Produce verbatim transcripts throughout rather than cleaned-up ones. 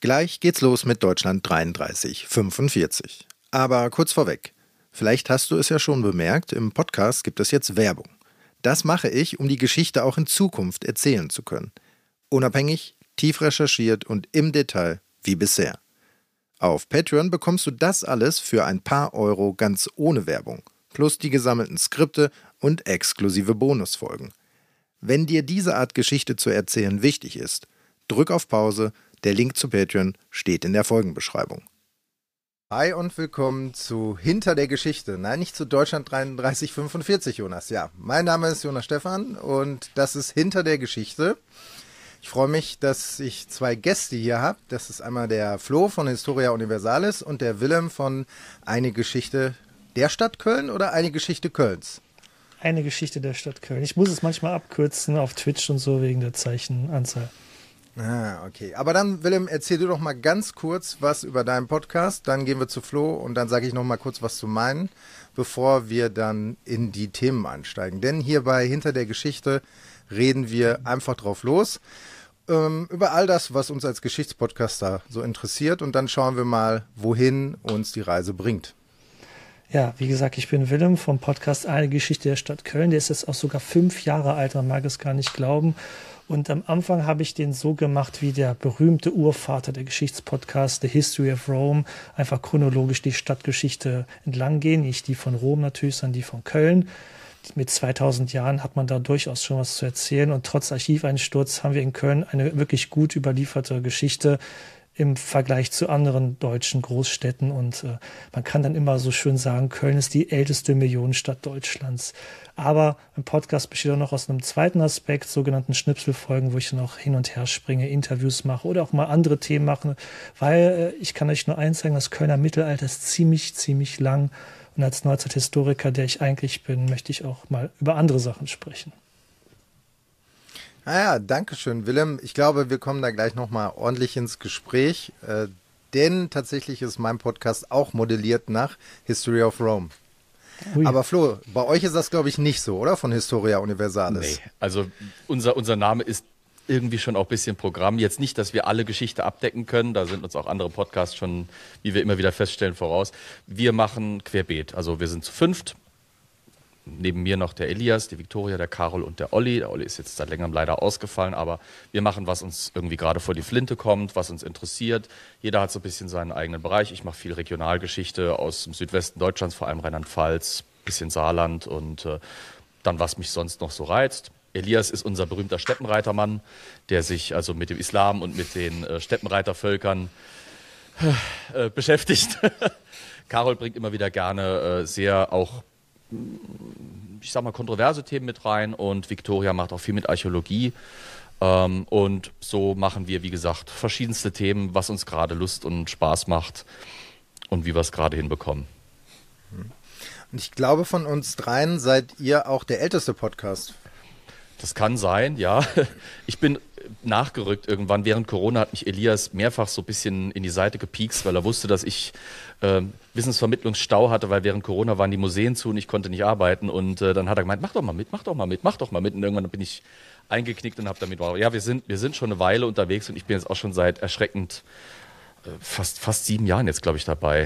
Gleich geht's los mit Deutschland dreiunddreißig fünfundvierzig. Aber kurz vorweg, vielleicht hast du es ja schon bemerkt, im Podcast gibt es jetzt Werbung. Das mache ich, um die Geschichte auch in Zukunft erzählen zu können. Unabhängig, tief recherchiert und im Detail wie bisher. Auf Patreon bekommst du das alles für ein paar Euro ganz ohne Werbung, plus die gesammelten Skripte und exklusive Bonusfolgen. Wenn dir diese Art Geschichte zu erzählen wichtig ist, drück auf Pause. Der Link zu Patreon steht in der Folgenbeschreibung. Hi und willkommen zu Hinter der Geschichte. Nein, nicht zu Deutschland dreiunddreißig fünfundvierzig, Jonas. Ja, mein Name ist Jonas Stephan und das ist Hinter der Geschichte. Ich freue mich, dass ich zwei Gäste hier habe. Das ist einmal der Flo von Historia Universalis und der Willem von Eine Geschichte der Stadt Köln oder Eine Geschichte Kölns? Eine Geschichte der Stadt Köln. Ich muss es manchmal abkürzen auf Twitch und so wegen der Zeichenanzahl. Ah, okay. Aber dann, Willem, erzähl du doch mal ganz kurz was über deinen Podcast. Dann gehen wir zu Flo und dann sage ich noch mal kurz was zu meinen, bevor wir dann in die Themen einsteigen. Denn hier bei Hinter der Geschichte reden wir einfach drauf los, ähm, über all das, was uns als Geschichtspodcaster so interessiert. Und dann schauen wir mal, wohin uns die Reise bringt. Ja, wie gesagt, ich bin Willem vom Podcast Eine Geschichte der Stadt Köln. Der ist jetzt auch sogar fünf Jahre alt, man mag es gar nicht glauben. Und am Anfang habe ich den so gemacht wie der berühmte Urvater der Geschichtspodcast, The History of Rome, einfach chronologisch die Stadtgeschichte entlang gehen, nicht die von Rom natürlich, sondern die von Köln. Mit zweitausend Jahren hat man da durchaus schon was zu erzählen und trotz Archiveinsturz haben wir in Köln eine wirklich gut überlieferte Geschichte im Vergleich zu anderen deutschen Großstädten und äh, man kann dann immer so schön sagen, Köln ist die älteste Millionenstadt Deutschlands. Aber ein Podcast besteht auch noch aus einem zweiten Aspekt, sogenannten Schnipselfolgen, wo ich dann auch hin und her springe, Interviews mache oder auch mal andere Themen mache, weil äh, ich kann euch nur eins sagen, das Kölner Mittelalter ist ziemlich, ziemlich lang und als Neuzeithistoriker, der ich eigentlich bin, möchte ich auch mal über andere Sachen sprechen. Naja, danke schön, Willem. Ich glaube, wir kommen da gleich nochmal ordentlich ins Gespräch, äh, denn tatsächlich ist mein Podcast auch modelliert nach History of Rome. Ui. Aber Flo, bei euch ist das, glaube ich, nicht so, oder? Von Historia Universalis. Nee, also unser, unser Name ist irgendwie schon auch ein bisschen Programm. Jetzt nicht, dass wir alle Geschichte abdecken können, da sind uns auch andere Podcasts schon, wie wir immer wieder feststellen, voraus. Wir machen querbeet, also wir sind zu fünft. Neben mir noch der Elias, die Viktoria, der Karol und der Olli. Der Olli ist jetzt seit längerem leider ausgefallen, aber wir machen, was uns irgendwie gerade vor die Flinte kommt, was uns interessiert. Jeder hat so ein bisschen seinen eigenen Bereich. Ich mache viel Regionalgeschichte aus dem Südwesten Deutschlands, vor allem Rheinland-Pfalz, bisschen Saarland und äh, dann, was mich sonst noch so reizt. Elias ist unser berühmter Steppenreitermann, der sich also mit dem Islam und mit den äh, Steppenreitervölkern äh, beschäftigt. Karol bringt immer wieder gerne äh, sehr auch ich sag mal, kontroverse Themen mit rein und Viktoria macht auch viel mit Archäologie ähm, und so machen wir, wie gesagt, verschiedenste Themen, was uns gerade Lust und Spaß macht und wie wir es gerade hinbekommen. Und ich glaube, von uns dreien seid ihr auch der älteste Podcast. Das kann sein, ja. Ich bin nachgerückt irgendwann. Während Corona hat mich Elias mehrfach so ein bisschen in die Seite gepiekst, weil er wusste, dass ich äh, Wissensvermittlungsstau hatte, weil während Corona waren die Museen zu und ich konnte nicht arbeiten. Und äh, dann hat er gemeint, mach doch mal mit, mach doch mal mit, mach doch mal mit. Und irgendwann bin ich eingeknickt und habe damit, ja, wir sind, wir sind schon eine Weile unterwegs und ich bin jetzt auch schon seit erschreckend äh, fast, fast sieben Jahren jetzt, glaube ich, dabei.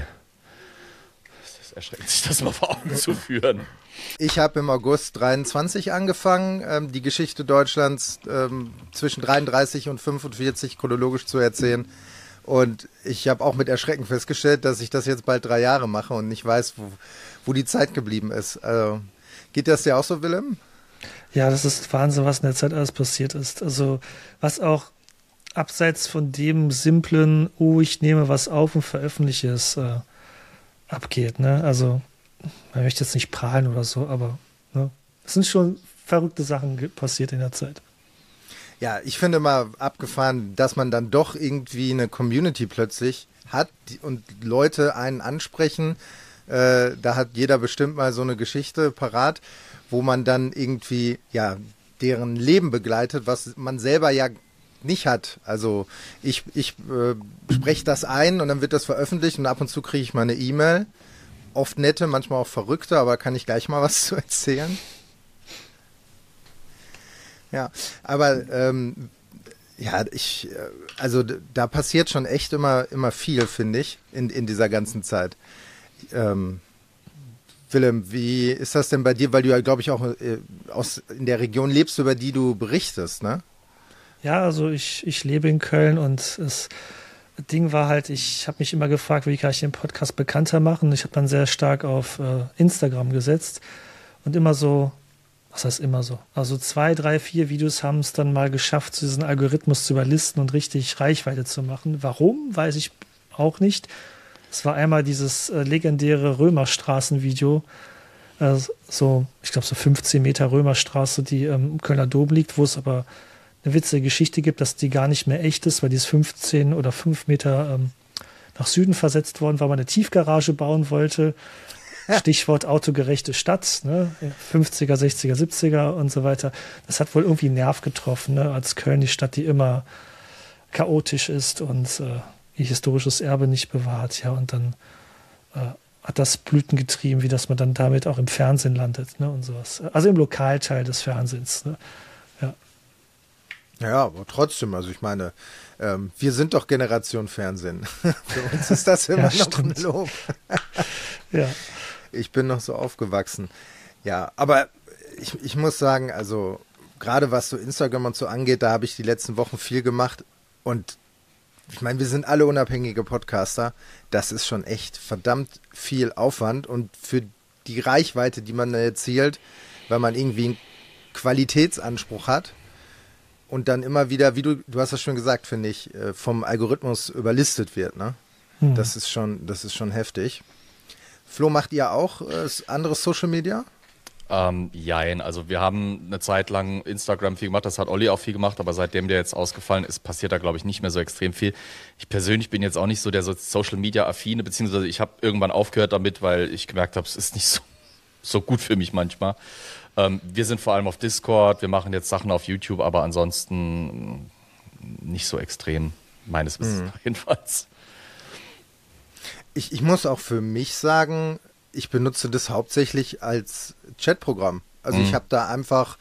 Das ist erschreckend, sich das mal vor Augen zu führen. Ich habe im August dreiundzwanzig angefangen, ähm, die Geschichte Deutschlands ähm, zwischen dreiunddreißig und fünfundvierzig chronologisch zu erzählen. Und ich habe auch mit Erschrecken festgestellt, dass ich das jetzt bald drei Jahre mache und nicht weiß, wo, wo die Zeit geblieben ist. Also, geht das dir auch so, Willem? Ja, das ist Wahnsinn, was in der Zeit alles passiert ist. Also was auch abseits von dem simplen, oh, ich nehme was auf und veröffentliche es, äh, abgeht. Ne? Also man möchte jetzt nicht prahlen oder so, aber ne, es sind schon verrückte Sachen passiert in der Zeit. Ja, ich finde mal abgefahren, dass man dann doch irgendwie eine Community plötzlich hat und Leute einen ansprechen. Äh, da hat jeder bestimmt mal so eine Geschichte parat, wo man dann irgendwie ja deren Leben begleitet, was man selber ja nicht hat. Also ich, ich äh, spreche das ein und dann wird das veröffentlicht und ab und zu kriege ich mal eine E-Mail. Oft nette, manchmal auch verrückte, aber kann ich gleich mal was zu erzählen? Ja, aber ähm, Ja, ich, äh, also d- da passiert schon echt immer, immer viel, finde ich, in, in dieser ganzen Zeit. Ähm, Willem, wie ist das denn bei dir? Weil du ja, glaube ich, auch äh, aus, in der Region lebst, über die du berichtest, ne? Ja, also ich, ich lebe in Köln und das Ding war halt, ich habe mich immer gefragt, wie kann ich den Podcast bekannter machen. Ich habe dann sehr stark auf äh, Instagram gesetzt und immer so, was heißt immer so, also zwei, drei, vier Videos haben es dann mal geschafft, diesen Algorithmus zu überlisten und richtig Reichweite zu machen. Warum, weiß ich auch nicht. Es war einmal dieses äh, legendäre Römerstraßenvideo, äh, so, ich glaube so fünfzehn Meter Römerstraße, die ähm, im Kölner Dom liegt, wo es aber eine witzige Geschichte gibt, dass die gar nicht mehr echt ist, weil die ist fünfzehn oder fünf Meter ähm, nach Süden versetzt worden, weil man eine Tiefgarage bauen wollte. Stichwort autogerechte Stadt, ne? fünfziger, sechziger, siebziger und so weiter. Das hat wohl irgendwie einen Nerv getroffen, ne? Als Köln die Stadt, die immer chaotisch ist und äh, ihr historisches Erbe nicht bewahrt. Ja, und dann äh, hat das Blüten getrieben, wie dass man dann damit auch im Fernsehen landet, ne? Und sowas. Also im Lokalteil des Fernsehens. Ne? Ja. Ja, aber trotzdem, also ich meine, ähm, wir sind doch Generation Fernsehen. Für uns ist das immer Ja, noch ein stimmt. Lob. Ja. Ich bin noch so aufgewachsen. Ja, aber ich, ich muss sagen, also gerade was so Instagram und so angeht, da habe ich die letzten Wochen viel gemacht. Und ich meine, wir sind alle unabhängige Podcaster. Das ist schon echt verdammt viel Aufwand. Und für die Reichweite, die man da erzielt, weil man irgendwie einen Qualitätsanspruch hat und dann immer wieder, wie du, du hast das schon gesagt, finde ich, äh, vom Algorithmus überlistet wird, ne? Hm. Das ist schon, das ist schon heftig. Flo, macht ihr auch äh, anderes Social Media? Ähm, jein, also wir haben eine Zeit lang Instagram viel gemacht, das hat Olli auch viel gemacht, aber seitdem der jetzt ausgefallen ist, passiert da, glaube ich, nicht mehr so extrem viel. Ich persönlich bin jetzt auch nicht so der so Social-Media-Affine, beziehungsweise ich habe irgendwann aufgehört damit, weil ich gemerkt habe, es ist nicht so, so gut für mich manchmal. Ähm, wir sind vor allem auf Discord, wir machen jetzt Sachen auf YouTube, aber ansonsten nicht so extrem, meines Wissens nach jedenfalls. Ich, ich muss auch für mich sagen, ich benutze das hauptsächlich als Chatprogramm. Also Mhm. ich habe da einfach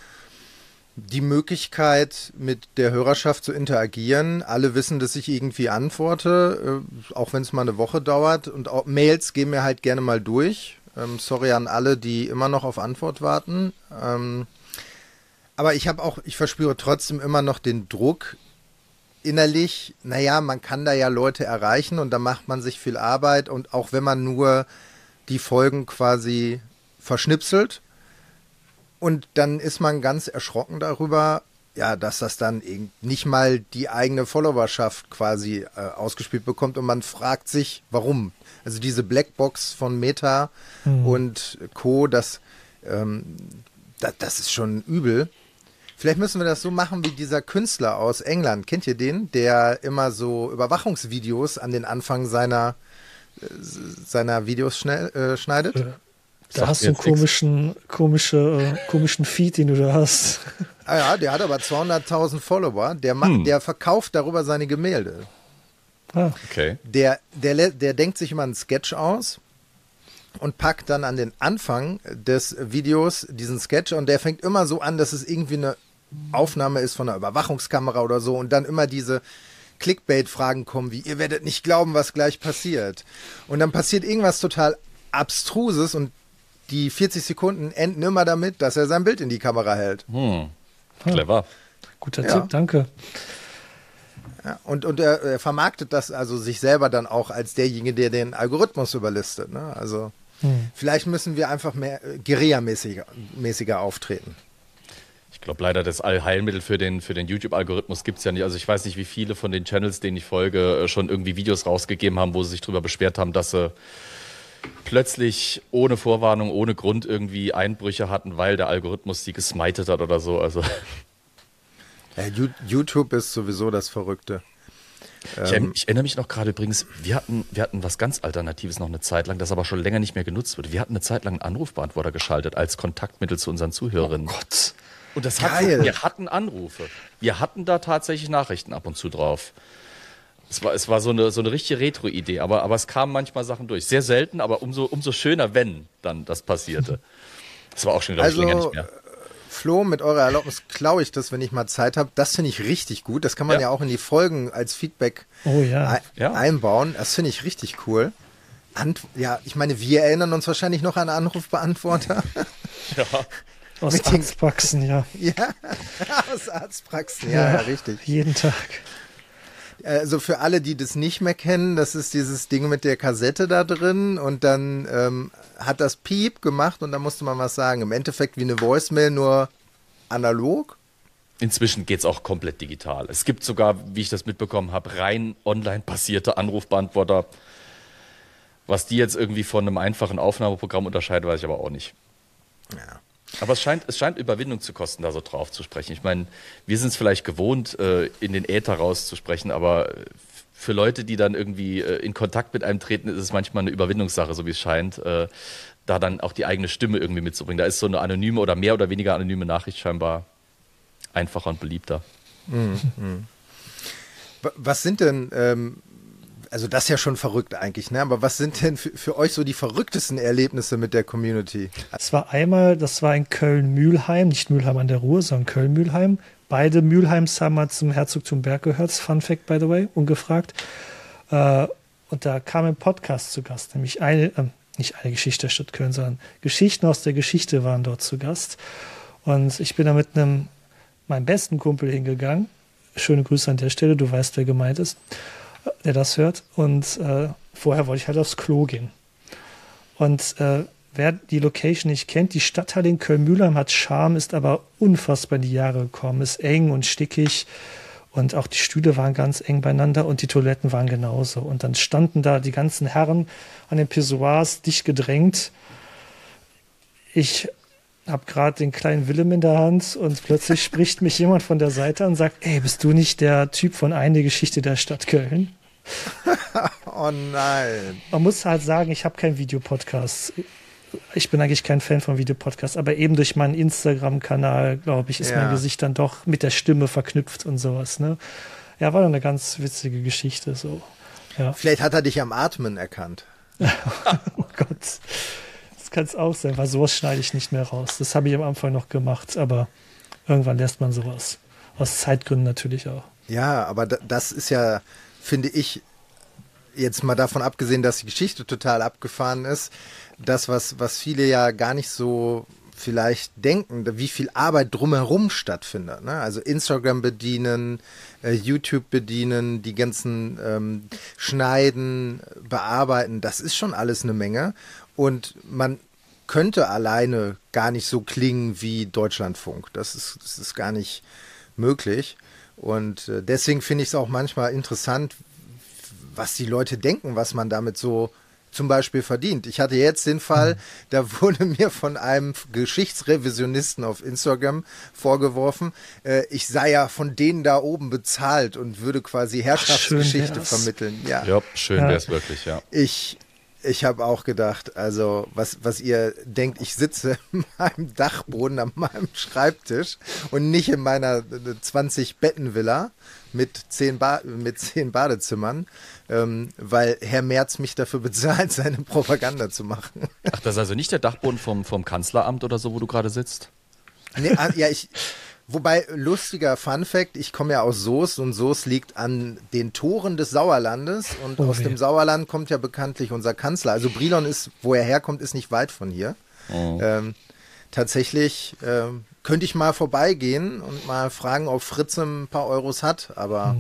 die Möglichkeit, mit der Hörerschaft zu interagieren. Alle wissen, dass ich irgendwie antworte, äh, auch wenn es mal eine Woche dauert. Und auch Mails gehen mir halt gerne mal durch. Ähm, sorry an alle, die immer noch auf Antwort warten. Ähm, aber ich habe auch, ich verspüre trotzdem immer noch den Druck innerlich, naja, man kann da ja Leute erreichen und da macht man sich viel Arbeit. Und auch wenn man nur die Folgen quasi verschnipselt, und dann ist man ganz erschrocken darüber, ja, dass das dann eben nicht mal die eigene Followerschaft quasi äh, ausgespielt bekommt und man fragt sich, warum. Also diese Blackbox von Meta Mhm. und Co., das, ähm, das, das ist schon übel. Vielleicht müssen wir das so machen wie dieser Künstler aus England. Kennt ihr den? Der immer so Überwachungsvideos an den Anfang seiner, äh, seiner Videos schnell, äh, schneidet. Äh, Da Sagt hast du mir einen jetzt nix. komischen, komische, äh, komischen Feed, den du da hast. Ah ja, der hat aber zweihunderttausend Follower. Der, macht, Hm. der verkauft darüber seine Gemälde. Ah, Okay. Der, der, lä- der denkt sich immer einen Sketch aus und packt dann an den Anfang des Videos diesen Sketch und der fängt immer so an, dass es irgendwie eine Aufnahme ist von einer Überwachungskamera oder so und dann immer diese Clickbait-Fragen kommen, wie ihr werdet nicht glauben, was gleich passiert. Und dann passiert irgendwas total Abstruses und die vierzig Sekunden enden immer damit, dass er sein Bild in die Kamera hält. Hm. Clever. guter Ja. Tipp, danke. Ja, und und er, er vermarktet das also sich selber dann auch als derjenige, der den Algorithmus überlistet. Ne? Also Hm. vielleicht müssen wir einfach mehr äh, Guerilla-mäßiger mäßiger auftreten. Ich glaube leider, das Allheilmittel für den, für den YouTube-Algorithmus gibt es ja nicht. Also ich weiß nicht, wie viele von den Channels, denen ich folge, äh, schon irgendwie Videos rausgegeben haben, wo sie sich darüber beschwert haben, dass sie plötzlich ohne Vorwarnung, ohne Grund irgendwie Einbrüche hatten, weil der Algorithmus sie gesmited hat oder so. Also Ja, Ju- YouTube ist sowieso das Verrückte. ich, Ähm, ich erinnere mich noch gerade übrigens, wir hatten, wir hatten was ganz Alternatives noch eine Zeit lang, das aber schon länger nicht mehr genutzt wird. Wir hatten eine Zeit lang einen Anrufbeantworter geschaltet als Kontaktmittel zu unseren Zuhörerinnen. Gott. Und das hat, Geil. wir hatten Anrufe. Wir hatten da tatsächlich Nachrichten ab und zu drauf. Es war, es war so eine, so eine richtige Retro-Idee, aber, aber es kamen manchmal Sachen durch. Sehr selten, aber umso, umso schöner, wenn dann das passierte. Das war auch schon, glaube ich, Also, länger nicht mehr. Flo, mit eurer Erlaubnis klaue ich das, wenn ich mal Zeit habe. Das finde ich richtig gut. Das kann man ja, ja auch in die Folgen als Feedback oh, ja. ein- Ja. einbauen. Das finde ich richtig cool. Ant- ja, ich meine, wir erinnern uns wahrscheinlich noch an Anrufbeantworter. Ja. Aus Mit den- Arztpraxen, ja. Ja, aus Arztpraxen. Ja, ja, richtig. Jeden Tag. Also für alle, die das nicht mehr kennen, das ist dieses Ding mit der Kassette da drin und dann ähm, hat das Piep gemacht und da musste man was sagen. Im Endeffekt wie eine Voicemail, nur analog. Inzwischen geht es auch komplett digital. Es gibt sogar, wie ich das mitbekommen habe, rein online basierte Anrufbeantworter. Was die jetzt irgendwie von einem einfachen Aufnahmeprogramm unterscheidet, weiß ich aber auch nicht. Ja. Aber es scheint, es scheint Überwindung zu kosten, da so drauf zu sprechen. Ich meine, wir sind es vielleicht gewohnt, äh, in den Äther rauszusprechen, aber für Leute, die dann irgendwie äh, in Kontakt mit einem treten, ist es manchmal eine Überwindungssache, so wie es scheint, äh, da dann auch die eigene Stimme irgendwie mitzubringen. Da ist so eine anonyme oder mehr oder weniger anonyme Nachricht scheinbar einfacher und beliebter. Mhm. Was sind denn, ähm, also das ist ja schon verrückt eigentlich, ne? Aber was sind denn für, für euch so die verrücktesten Erlebnisse mit der Community? Es war einmal, das war in Köln-Mülheim, nicht Mülheim an der Ruhr, sondern Köln-Mülheim. Beide Mülheims haben mal zum Herzogtum Berg gehört. Fun Fact, by the way, ungefragt. Äh, und da kam ein Podcast zu Gast, nämlich eine, äh, nicht eine Geschichte der Stadt Köln, sondern Geschichten aus der Geschichte waren dort zu Gast. Und ich bin da mit einem, meinem besten Kumpel hingegangen. Schöne Grüße an der Stelle, du weißt, wer gemeint ist, der das hört. Und äh, vorher wollte ich halt aufs Klo gehen. Und äh, wer die Location nicht kennt, die Stadthalle in Köln-Mülheim hat Charme, ist aber unfassbar in die Jahre gekommen, ist eng und stickig und auch die Stühle waren ganz eng beieinander und die Toiletten waren genauso. Und dann standen da die ganzen Herren an den Pissoirs dicht gedrängt. Ich habe gerade den kleinen Willem in der Hand und plötzlich spricht mich jemand von der Seite und sagt, ey, bist du nicht der Typ von Eine Geschichte der Stadt Köln? Oh nein. Man muss halt sagen, ich habe keinen Videopodcast. Ich bin eigentlich kein Fan von Videopodcasts, aber eben durch meinen Instagram-Kanal, glaube ich, ist Ja. mein Gesicht dann doch mit der Stimme verknüpft und sowas. Ne? Ja, war doch eine ganz witzige Geschichte. So. Ja. Vielleicht hat er dich am Atmen erkannt. Oh Gott, das kann es auch sein, weil sowas schneide ich nicht mehr raus. Das habe ich am Anfang noch gemacht, aber irgendwann lässt man sowas. Aus Zeitgründen natürlich auch. Ja, aber da, das ist ja, finde ich, jetzt mal davon abgesehen, dass die Geschichte total abgefahren ist, das, was, was viele ja gar nicht so vielleicht denken, wie viel Arbeit drumherum stattfindet. Ne? Also Instagram bedienen, äh, YouTube bedienen, die ganzen ähm, Schneiden, bearbeiten, das ist schon alles eine Menge. Und man könnte alleine gar nicht so klingen wie Deutschlandfunk. Das ist, das ist gar nicht möglich. Und äh, deswegen finde ich es auch manchmal interessant, was die Leute denken, was man damit so zum Beispiel verdient. Ich hatte jetzt den Fall, da wurde mir von einem Geschichtsrevisionisten auf Instagram vorgeworfen, äh, ich sei ja von denen da oben bezahlt und würde quasi Herrschaftsgeschichte wär's. vermitteln. Ja, Ja, schön Ja. wäre es wirklich, ja. ich, ich habe auch gedacht, also was, was ihr denkt, ich sitze in meinem Dachboden an meinem Schreibtisch und nicht in meiner zwanzig-Betten-Villa mit zehn, ba- mit zehn Badezimmern, ähm, weil Herr Merz mich dafür bezahlt, seine Propaganda zu machen. Ach, das ist also nicht der Dachboden vom, vom Kanzleramt oder so, wo du gerade sitzt? Nee, ah, ja, ich, wobei, lustiger Funfact, ich komme ja aus Soest und Soest liegt an den Toren des Sauerlandes und Oh aus weh. dem Sauerland kommt ja bekanntlich unser Kanzler. Also Brilon ist, wo er herkommt, ist nicht weit von hier. Oh. Ähm, tatsächlich ähm, könnte ich mal vorbeigehen und mal fragen, ob Fritz ein paar Euros hat, aber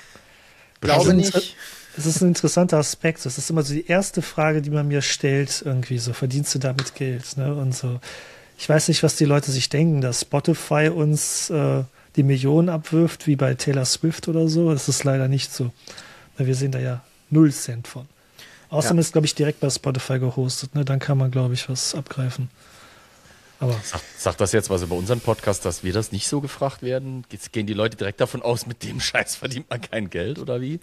glaube Also, nicht. Das ist ein interessanter Aspekt. Das ist immer so die erste Frage, die man mir stellt, irgendwie so, verdienst du damit Geld? Ne? Und so. Ich weiß nicht, was die Leute sich denken, dass Spotify uns äh, die Millionen abwirft, wie bei Taylor Swift oder so. Das ist leider nicht so. Wir sehen da ja null Cent von. Außerdem Ja. ist, glaube ich, direkt bei Spotify gehostet. Ne? Dann kann man, glaube ich, was abgreifen. Aber Sagt, sagt das jetzt was über unseren Podcast, dass wir das nicht so gefragt werden? Jetzt gehen die Leute direkt davon aus, mit dem Scheiß verdient man kein Geld oder wie?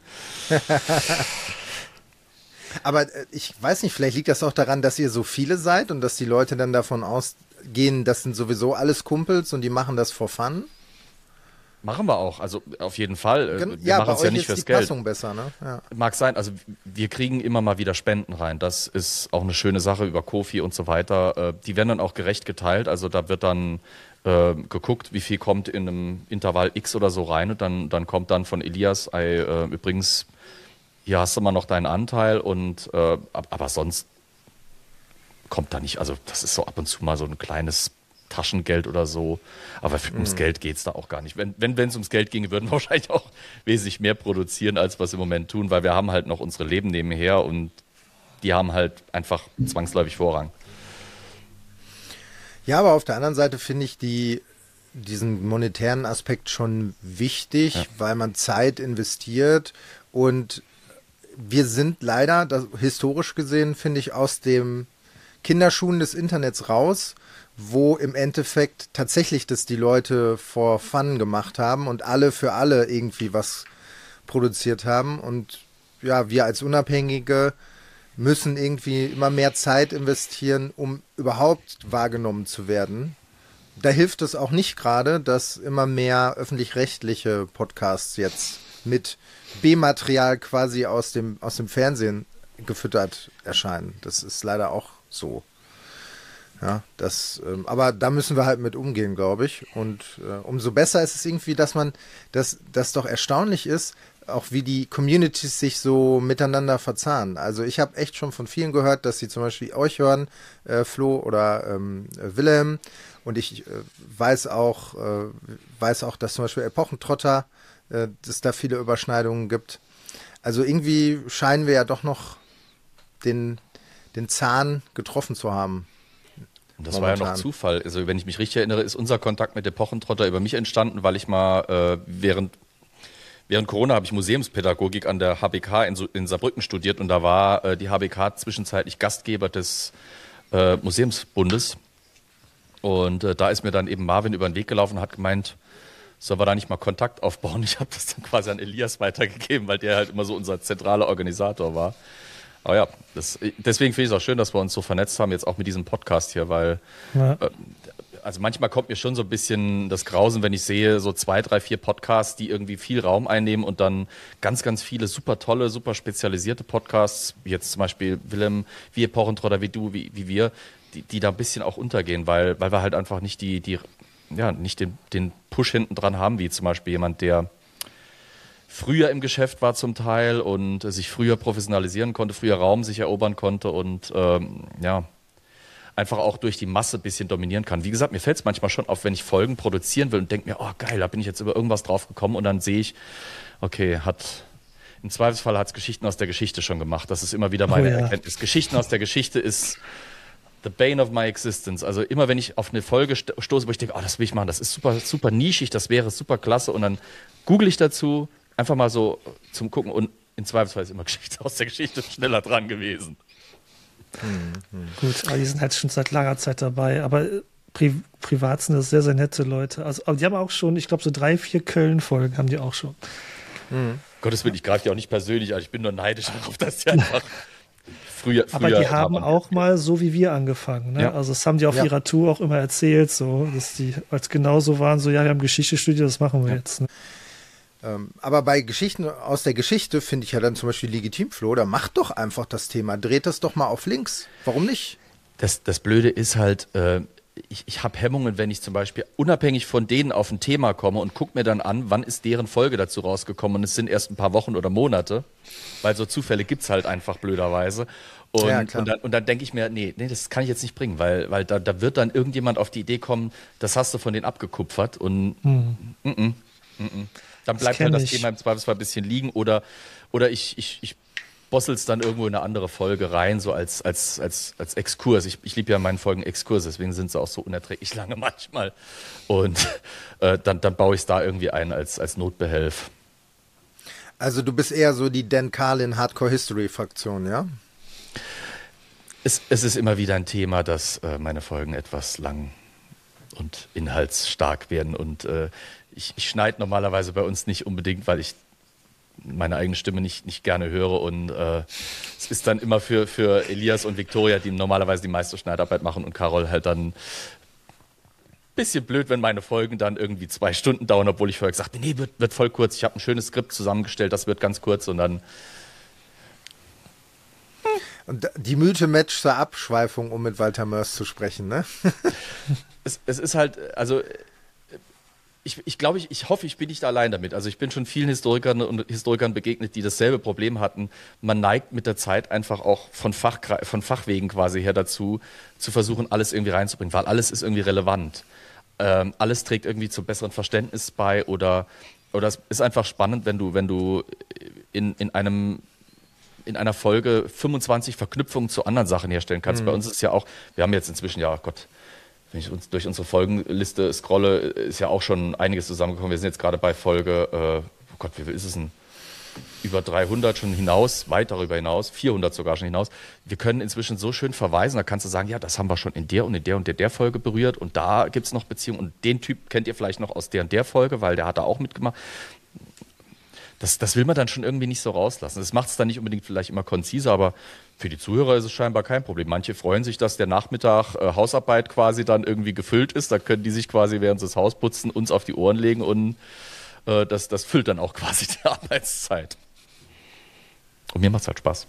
Aber äh, ich weiß nicht, vielleicht liegt das auch daran, dass ihr so viele seid und dass die Leute dann davon ausgehen, das sind sowieso alles Kumpels und die machen das for fun. Machen wir auch, also auf jeden Fall. Äh, Gen- Wir ja, machen bei es euch ja nicht ist fürs die Geld. Passung besser, ne? Ja. Mag sein, also wir kriegen immer mal wieder Spenden rein. Das ist auch eine schöne Sache über Kofi und so weiter. Äh, Die werden dann auch gerecht geteilt. Also da wird dann äh, geguckt, wie viel kommt in einem Intervall X oder so rein und dann, dann kommt dann von Elias, ey, äh, übrigens, hier hast du mal noch deinen Anteil und äh, aber sonst kommt da nicht, also das ist so ab und zu mal so ein kleines Taschengeld oder so, aber ums mhm. Geld geht es da auch gar nicht. Wenn wenn es ums Geld ginge, würden wir wahrscheinlich auch wesentlich mehr produzieren, als was wir im Moment tun, weil wir haben halt noch unsere Leben nebenher und die haben halt einfach zwangsläufig Vorrang. Ja, aber auf der anderen Seite finde ich die, diesen monetären Aspekt schon wichtig, ja. weil man Zeit investiert und wir sind leider, das, historisch gesehen, finde ich, aus dem Kinderschuhen des Internets raus, wo im Endeffekt tatsächlich das die Leute for fun gemacht haben und alle für alle irgendwie was produziert haben. Und ja, wir als Unabhängige müssen irgendwie immer mehr Zeit investieren, um überhaupt wahrgenommen zu werden. Da hilft es auch nicht gerade, dass immer mehr öffentlich-rechtliche Podcasts jetzt mit B-Material quasi aus dem, aus dem Fernsehen gefüttert erscheinen. Das ist leider auch so. Ja, das, ähm, aber da müssen wir halt mit umgehen, glaube ich. Und äh, umso besser ist es irgendwie, dass man, dass das doch erstaunlich ist, auch wie die Communities sich so miteinander verzahnen. Also ich habe echt schon von vielen gehört, dass sie zum Beispiel euch hören, äh, Flo oder ähm, Wilhelm. Und ich äh, weiß auch, äh, weiß auch, dass zum Beispiel Epochentrotter, äh, dass da viele Überschneidungen gibt. Also irgendwie scheinen wir ja doch noch den, den Zahn getroffen zu haben. Und das momentan war ja noch Zufall. Also wenn ich mich richtig erinnere, ist unser Kontakt mit Epochentrotter über mich entstanden, weil ich mal äh, während Während Corona habe ich Museumspädagogik an der H B K in, in Saarbrücken studiert und da war äh, die H B K zwischenzeitlich Gastgeber des äh, Museumsbundes. Und äh, da ist mir dann eben Marvin über den Weg gelaufen und hat gemeint, sollen wir da nicht mal Kontakt aufbauen? Ich habe das dann quasi an Elias weitergegeben, weil der halt immer so unser zentraler Organisator war. Aber ja, das, deswegen finde ich es auch schön, dass wir uns so vernetzt haben, jetzt auch mit diesem Podcast hier, weil ja. äh, also manchmal kommt mir schon so ein bisschen das Grausen, wenn ich sehe, so zwei, drei, vier Podcasts, die irgendwie viel Raum einnehmen und dann ganz, ganz viele super tolle, super spezialisierte Podcasts, wie jetzt zum Beispiel Willem, wie Epochentrotter, wie du, wie, wie wir, die, die da ein bisschen auch untergehen, weil, weil wir halt einfach nicht die, die, ja, nicht den, den Push hinten dran haben, wie zum Beispiel jemand, der früher im Geschäft war zum Teil und sich früher professionalisieren konnte, früher Raum sich erobern konnte und ähm, ja, einfach auch durch die Masse ein bisschen dominieren kann. Wie gesagt, mir fällt es manchmal schon auf, wenn ich Folgen produzieren will und denke mir, oh geil, da bin ich jetzt über irgendwas drauf gekommen und dann sehe ich, okay, hat im Zweifelsfall hat es Geschichten aus der Geschichte schon gemacht. Das ist immer wieder meine oh, ja. Erkenntnis. Geschichten aus der Geschichte ist the bane of my existence. Also immer, wenn ich auf eine Folge stoße, wo ich denke, oh, das will ich machen, das ist super, super nischig, das wäre super klasse und dann google ich dazu, einfach mal so zum Gucken und im Zweifelsfall ist immer Geschichte aus der Geschichte schneller dran gewesen. Mhm. Gut, aber die sind halt schon seit langer Zeit dabei, aber pri- privat sind das sehr, sehr nette Leute. Also, aber die haben auch schon, ich glaube, so drei, vier Köln-Folgen haben die auch schon. Mhm. Gottes Willen, ich greife die auch nicht persönlich an, ich bin nur neidisch darauf, dass die einfach früher, früher aber die haben auch mal so wie wir angefangen. Ne? Ja. Also das haben die auf ja. ihrer Tour auch immer erzählt, so, dass die als genauso waren, so ja, wir haben Geschichte studiert, das machen wir ja. jetzt. Ne? Aber bei Geschichten aus der Geschichte finde ich ja dann zum Beispiel legitim, Flo, da macht doch einfach das Thema, dreht das doch mal auf links. Warum nicht? Das, das Blöde ist halt, äh, ich, ich habe Hemmungen, wenn ich zum Beispiel unabhängig von denen auf ein Thema komme und gucke mir dann an, wann ist deren Folge dazu rausgekommen und es sind erst ein paar Wochen oder Monate, weil so Zufälle gibt es halt einfach blöderweise. Und, ja, und dann, und dann denke ich mir, nee, nee, das kann ich jetzt nicht bringen, weil, weil da, da wird dann irgendjemand auf die Idee kommen, das hast du von denen abgekupfert und hm. mm -mm, mm -mm. Dann bleibt das halt das ich. Thema im Zweifelsfall ein bisschen liegen oder, oder ich, ich, ich bossel es dann irgendwo in eine andere Folge rein, so als, als, als, als Exkurs. Ich, ich liebe ja in meinen Folgen Exkurse, deswegen sind sie auch so unerträglich lange manchmal. Und äh, dann, dann baue ich es da irgendwie ein als, als Notbehelf. Also du bist eher so die Dan Carlin Hardcore History Fraktion, ja? Es, es ist immer wieder ein Thema, dass äh, meine Folgen etwas lang und inhaltsstark werden und äh, Ich, ich schneide normalerweise bei uns nicht unbedingt, weil ich meine eigene Stimme nicht, nicht gerne höre. Und äh, es ist dann immer für, für Elias und Viktoria, die normalerweise die meiste Schneidarbeit machen und Carol halt dann ein bisschen blöd, wenn meine Folgen dann irgendwie zwei Stunden dauern, obwohl ich vorher gesagt habe, nee, wird, wird voll kurz. Ich habe ein schönes Skript zusammengestellt, das wird ganz kurz und dann... Und die Mythe-Match zur Abschweifung, um mit Walter Mörs zu sprechen, ne? Es, es ist halt, also ich, ich glaube, ich, ich hoffe, ich bin nicht allein damit. Also ich bin schon vielen Historikern und Historikern begegnet, die dasselbe Problem hatten. Man neigt mit der Zeit einfach auch von, Fach, von Fachwegen quasi her dazu, zu versuchen, alles irgendwie reinzubringen, weil alles ist irgendwie relevant. Ähm, alles trägt irgendwie zum besseren Verständnis bei oder, oder es ist einfach spannend, wenn du, wenn du in, in einem in einer Folge fünfundzwanzig Verknüpfungen zu anderen Sachen herstellen kannst. Mhm. Bei uns ist es ja auch, wir haben jetzt inzwischen, ja Gott, wenn ich uns durch unsere Folgenliste scrolle, ist ja auch schon einiges zusammengekommen. Wir sind jetzt gerade bei Folge, äh, oh Gott, wie viel ist es denn? Über dreihundert schon hinaus, weit darüber hinaus, vierhundert sogar schon hinaus. Wir können inzwischen so schön verweisen, da kannst du sagen, ja, das haben wir schon in der und in der und der, der Folge berührt und da gibt es noch Beziehungen und den Typ kennt ihr vielleicht noch aus der und der Folge, weil der hat da auch mitgemacht. Das, das will man dann schon irgendwie nicht so rauslassen. Das macht es dann nicht unbedingt vielleicht immer konziser, aber für die Zuhörer ist es scheinbar kein Problem. Manche freuen sich, dass der Nachmittag äh, Hausarbeit quasi dann irgendwie gefüllt ist. Da können die sich quasi, während sie das Haus putzen, uns auf die Ohren legen und äh, das, das füllt dann auch quasi die Arbeitszeit. Und mir macht es halt Spaß.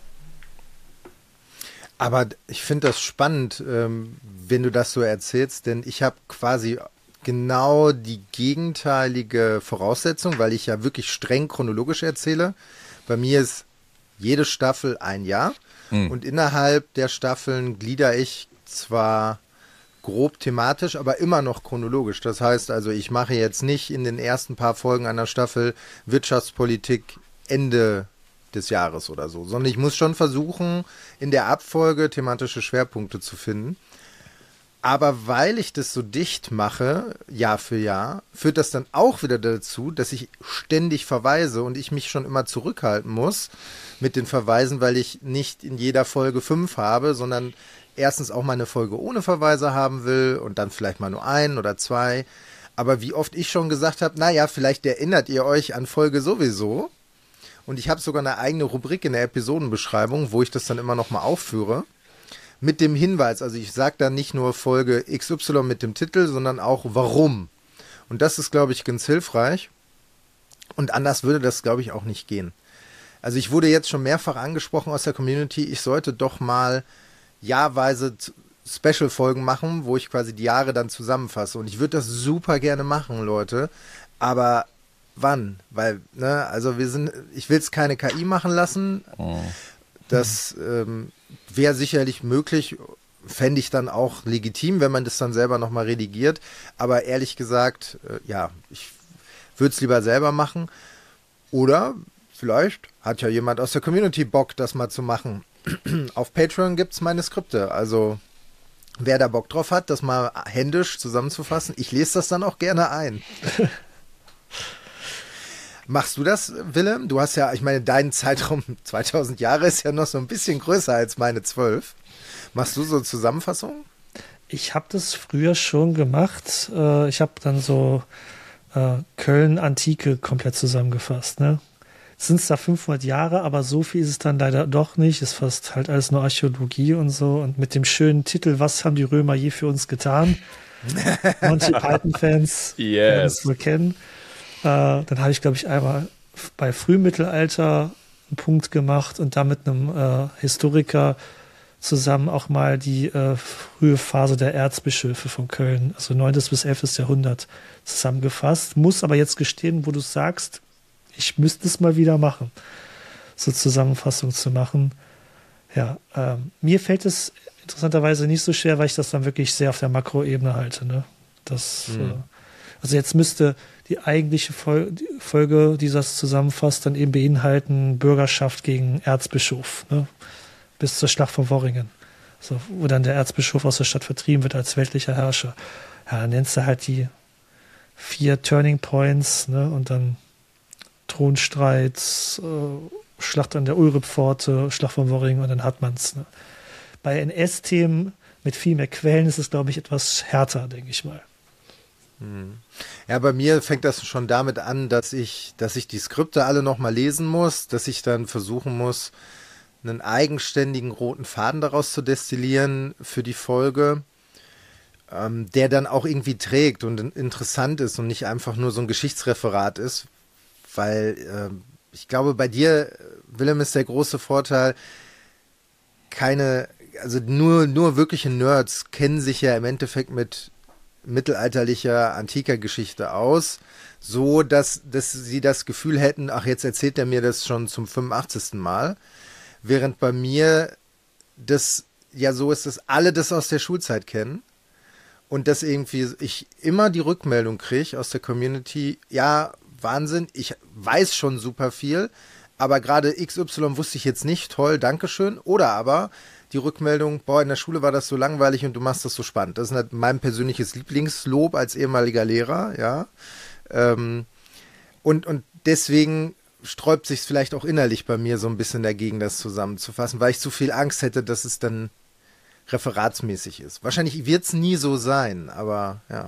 Aber ich finde das spannend, ähm, wenn du das so erzählst, denn ich habe quasi genau die gegenteilige Voraussetzung, weil ich ja wirklich streng chronologisch erzähle. Bei mir ist jede Staffel ein Jahr mhm. und innerhalb der Staffeln glieder ich zwar grob thematisch, aber immer noch chronologisch. Das heißt also, ich mache jetzt nicht in den ersten paar Folgen einer Staffel Wirtschaftspolitik Ende des Jahres oder so, sondern ich muss schon versuchen, in der Abfolge thematische Schwerpunkte zu finden. Aber weil ich das so dicht mache, Jahr für Jahr, führt das dann auch wieder dazu, dass ich ständig verweise und ich mich schon immer zurückhalten muss mit den Verweisen, weil ich nicht in jeder Folge fünf habe, sondern erstens auch mal eine Folge ohne Verweise haben will und dann vielleicht mal nur ein oder zwei. Aber wie oft ich schon gesagt habe, naja, vielleicht erinnert ihr euch an Folge sowieso. Und ich habe sogar eine eigene Rubrik in der Episodenbeschreibung, wo ich das dann immer noch mal aufführe. Mit dem Hinweis, also ich sage dann nicht nur Folge X Y mit dem Titel, sondern auch warum. Und das ist, glaube ich, ganz hilfreich. Und anders würde das, glaube ich, auch nicht gehen. Also ich wurde jetzt schon mehrfach angesprochen aus der Community, ich sollte doch mal jahrweise Special-Folgen machen, wo ich quasi die Jahre dann zusammenfasse. Und ich würde das super gerne machen, Leute. Aber wann? Weil, ne, also wir sind, ich will es keine K I machen lassen. Oh. Das ähm, wäre sicherlich möglich, fände ich dann auch legitim, wenn man das dann selber nochmal redigiert. Aber ehrlich gesagt, äh, ja, ich würde es lieber selber machen. Oder vielleicht hat ja jemand aus der Community Bock, das mal zu machen. Auf Patreon gibt es meine Skripte. Also wer da Bock drauf hat, das mal händisch zusammenzufassen, ich lese das dann auch gerne ein. Machst du das, Willem? Du hast ja, ich meine, dein Zeitraum zweitausend Jahre ist ja noch so ein bisschen größer als meine zwölf. Machst du so Zusammenfassungen? Ich habe das früher schon gemacht. Ich habe dann so Köln Antike komplett zusammengefasst. Ne? Sind es da fünfhundert Jahre, aber so viel ist es dann leider doch nicht. Es ist fast halt alles nur Archäologie und so. Und mit dem schönen Titel, was haben die Römer je für uns getan? Monty Python-Fans werden es wohl kennen. Äh, dann habe ich, glaube ich, einmal bei Frühmittelalter einen Punkt gemacht und da mit einem äh, Historiker zusammen auch mal die äh, frühe Phase der Erzbischöfe von Köln, also neuntes bis elftes Jahrhundert, zusammengefasst. Muss aber jetzt gestehen, wo du sagst, ich müsste es mal wieder machen, so Zusammenfassung zu machen. Ja, ähm, mir fällt es interessanterweise nicht so schwer, weil ich das dann wirklich sehr auf der Makroebene halte. Ne? Das, mhm. äh, also jetzt müsste die eigentliche Fol- die Folge, die das zusammenfasst, dann eben beinhalten Bürgerschaft gegen Erzbischof, ne? Bis zur Schlacht von Worringen, so, wo dann der Erzbischof aus der Stadt vertrieben wird als weltlicher Herrscher. Ja, dann nennst du halt die vier Turning Points, ne? Und dann Thronstreit, äh, Schlacht an der Ulrippforte, Schlacht von Worringen und dann hat man's. Ne? Bei N S-Themen mit viel mehr Quellen ist es, glaube ich, etwas härter, denke ich mal. Ja, bei mir fängt das schon damit an, dass ich, dass ich die Skripte alle nochmal lesen muss, dass ich dann versuchen muss, einen eigenständigen roten Faden daraus zu destillieren für die Folge, ähm, der dann auch irgendwie trägt und interessant ist und nicht einfach nur so ein Geschichtsreferat ist, weil äh, ich glaube, bei dir, Willem, ist der große Vorteil, keine, also nur, nur wirkliche Nerds kennen sich ja im Endeffekt mit mittelalterlicher, antiker Geschichte aus, so dass, dass sie das Gefühl hätten, ach, jetzt erzählt er mir das schon zum fünfundachtzigsten Mal. Während bei mir das ja so ist, dass alle das aus der Schulzeit kennen und dass irgendwie ich immer die Rückmeldung kriege aus der Community, ja, Wahnsinn, ich weiß schon super viel, aber gerade X Y wusste ich jetzt nicht, toll, Dankeschön. Oder aber die Rückmeldung, boah, in der Schule war das so langweilig und du machst das so spannend. Das ist halt mein persönliches Lieblingslob als ehemaliger Lehrer, ja. Ähm, und, und deswegen sträubt sich es vielleicht auch innerlich bei mir so ein bisschen dagegen, das zusammenzufassen, weil ich zu viel Angst hätte, dass es dann referatsmäßig ist. Wahrscheinlich wird es nie so sein, aber ja.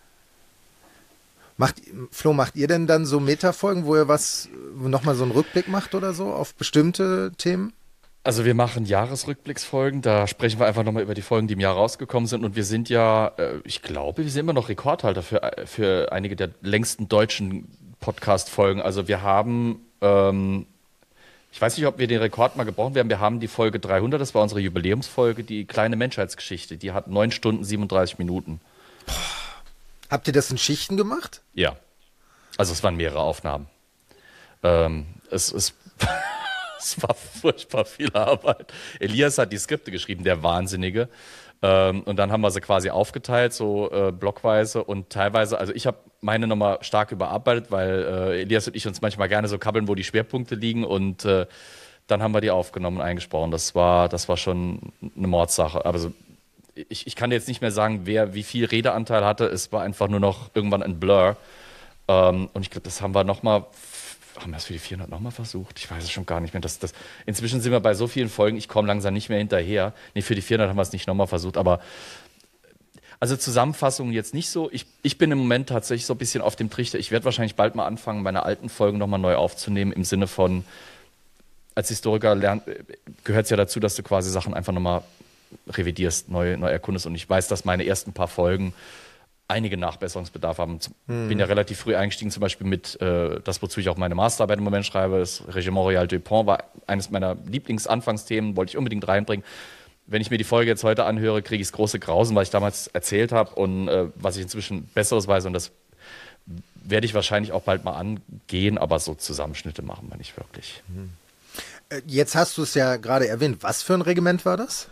Macht, Flo, macht ihr denn dann so Metafolgen, wo ihr was, nochmal so einen Rückblick macht oder so auf bestimmte Themen? Also wir machen Jahresrückblicksfolgen, da sprechen wir einfach nochmal über die Folgen, die im Jahr rausgekommen sind und wir sind ja, ich glaube, wir sind immer noch Rekordhalter für, für einige der längsten deutschen Podcast-Folgen. Also wir haben, ähm, ich weiß nicht, ob wir den Rekord mal gebrochen haben, wir haben die Folge dreihundert, das war unsere Jubiläumsfolge, die kleine Menschheitsgeschichte, die hat neun Stunden siebenunddreißig Minuten. Boah. Habt ihr das in Schichten gemacht? Ja, also es waren mehrere Aufnahmen. Ähm, es, es, es war furchtbar viel Arbeit. Elias hat die Skripte geschrieben, der Wahnsinnige. Ähm, und dann haben wir sie quasi aufgeteilt, so äh, blockweise und teilweise, also ich habe meine nochmal stark überarbeitet, weil äh, Elias und ich uns manchmal gerne so kabbeln, wo die Schwerpunkte liegen und äh, dann haben wir die aufgenommen und eingesprochen. Das war, das war schon eine Mordsache. Also Ich, ich kann jetzt nicht mehr sagen, wer wie viel Redeanteil hatte. Es war einfach nur noch irgendwann ein Blur. Ähm, und ich glaube, das haben wir nochmal, haben wir das für die vierhundert nochmal versucht? Ich weiß es schon gar nicht mehr. Das, das, inzwischen sind wir bei so vielen Folgen, ich komme langsam nicht mehr hinterher. Nee, für die vierhundert haben wir es nicht nochmal versucht. Aber also Zusammenfassungen jetzt nicht so. Ich, ich bin im Moment tatsächlich so ein bisschen auf dem Trichter. Ich werde wahrscheinlich bald mal anfangen, meine alten Folgen nochmal neu aufzunehmen. Im Sinne von, als Historiker gehört es ja dazu, dass du quasi Sachen einfach nochmal revidierst, neu, neu erkundest. Und ich weiß, dass meine ersten paar Folgen einige Nachbesserungsbedarf haben. Ich hm. bin ja relativ früh eingestiegen, zum Beispiel mit, äh, das, wozu ich auch meine Masterarbeit im Moment schreibe, das Regiment Royal de Pont war eines meiner Lieblingsanfangsthemen, wollte ich unbedingt reinbringen. Wenn ich mir die Folge jetzt heute anhöre, kriege ich das große Grausen, was ich damals erzählt habe und äh, was ich inzwischen Besseres weiß. Und das werde ich wahrscheinlich auch bald mal angehen, aber so Zusammenschnitte machen wir nicht wirklich. Hm. Jetzt hast du es ja gerade erwähnt. Was für ein Regiment war das?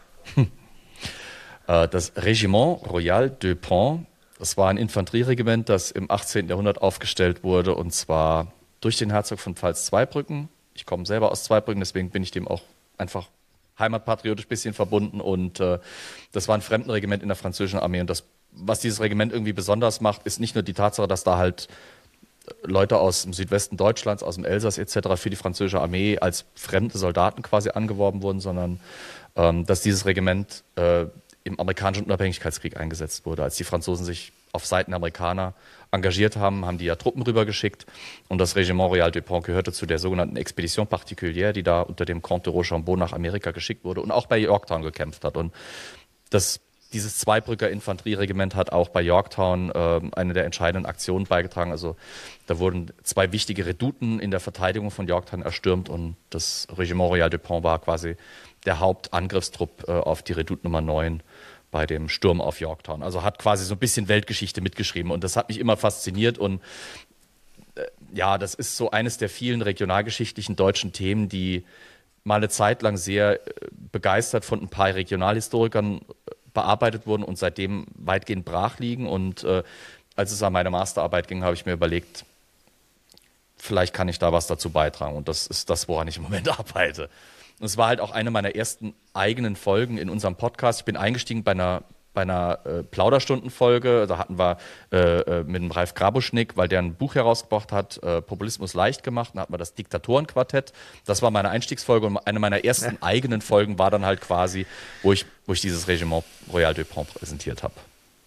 Das Regiment Royal de Pont, das war ein Infanterieregiment, das im achtzehnten Jahrhundert aufgestellt wurde und zwar durch den Herzog von Pfalz-Zweibrücken. Ich komme selber aus Zweibrücken, deswegen bin ich dem auch einfach heimatpatriotisch ein bisschen verbunden und äh, das war ein Fremdenregiment in der französischen Armee und das, was dieses Regiment irgendwie besonders macht, ist nicht nur die Tatsache, dass da halt Leute aus dem Südwesten Deutschlands, aus dem Elsass et cetera für die französische Armee als fremde Soldaten quasi angeworben wurden, sondern ähm, dass dieses Regiment äh, im amerikanischen Unabhängigkeitskrieg eingesetzt wurde. Als die Franzosen sich auf Seiten der Amerikaner engagiert haben, haben die ja Truppen rübergeschickt und das Regiment Royal de Pont gehörte zu der sogenannten Expedition Particulière, die da unter dem Comte de Rochambeau nach Amerika geschickt wurde und auch bei Yorktown gekämpft hat. Und das Dieses Zweibrücker Infanterieregiment hat auch bei Yorktown äh, eine der entscheidenden Aktionen beigetragen. Also da wurden zwei wichtige Redouten in der Verteidigung von Yorktown erstürmt und das Regiment Royal de Pont war quasi der Hauptangriffstrupp äh, auf die Redoute Nummer neun bei dem Sturm auf Yorktown. Also hat quasi so ein bisschen Weltgeschichte mitgeschrieben und das hat mich immer fasziniert und äh, ja, das ist so eines der vielen regionalgeschichtlichen deutschen Themen, die mal eine Zeit lang sehr äh, begeistert von ein paar Regionalhistorikern bearbeitet wurden und seitdem weitgehend brach liegen. Und äh, als es an meine Masterarbeit ging, habe ich mir überlegt, vielleicht kann ich da was dazu beitragen. Und das ist das, woran ich im Moment arbeite. Und es war halt auch eine meiner ersten eigenen Folgen in unserem Podcast. Ich bin eingestiegen bei einer, bei einer äh, Plauderstundenfolge. Da hatten wir äh, mit dem Ralf Grabuschnick, weil der ein Buch herausgebracht hat, äh, Populismus leicht gemacht. Dann hatten wir das Diktatorenquartett. Das war meine Einstiegsfolge und eine meiner ersten ja. eigenen Folgen war dann halt quasi, wo ich, wo ich dieses Regiment Royal de Pont präsentiert habe.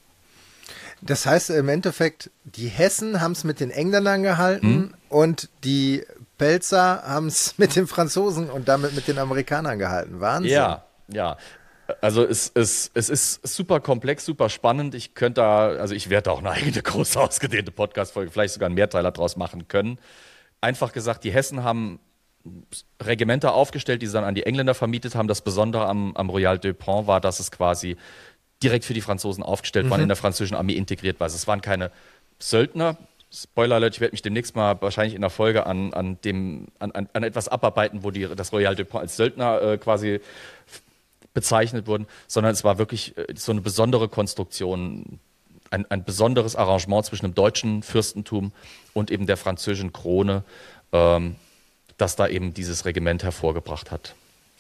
Das heißt im Endeffekt, die Hessen haben es mit den Engländern gehalten hm? und die Pelzer haben es mit den Franzosen und damit mit den Amerikanern gehalten. Wahnsinn. Ja, ja. Also es, es, es ist super komplex, super spannend. Ich könnte da, also ich werde da auch eine eigene große ausgedehnte Podcast-Folge, vielleicht sogar einen Mehrteiler draus machen können. Einfach gesagt, die Hessen haben Regimenter aufgestellt, die sie dann an die Engländer vermietet haben. Das Besondere am, am Royal de Pont war, dass es quasi direkt für die Franzosen aufgestellt mhm. waren, in der französischen Armee integriert war. Also es waren keine Söldner. Spoiler Alert, ich werde mich demnächst mal wahrscheinlich in der Folge an, an, dem, an, an, an etwas abarbeiten, wo die, das Royal de Pont als Söldner äh, quasi bezeichnet wurden, sondern es war wirklich äh, so eine besondere Konstruktion, ein, ein besonderes Arrangement zwischen dem deutschen Fürstentum und eben der französischen Krone, ähm, das da eben dieses Regiment hervorgebracht hat.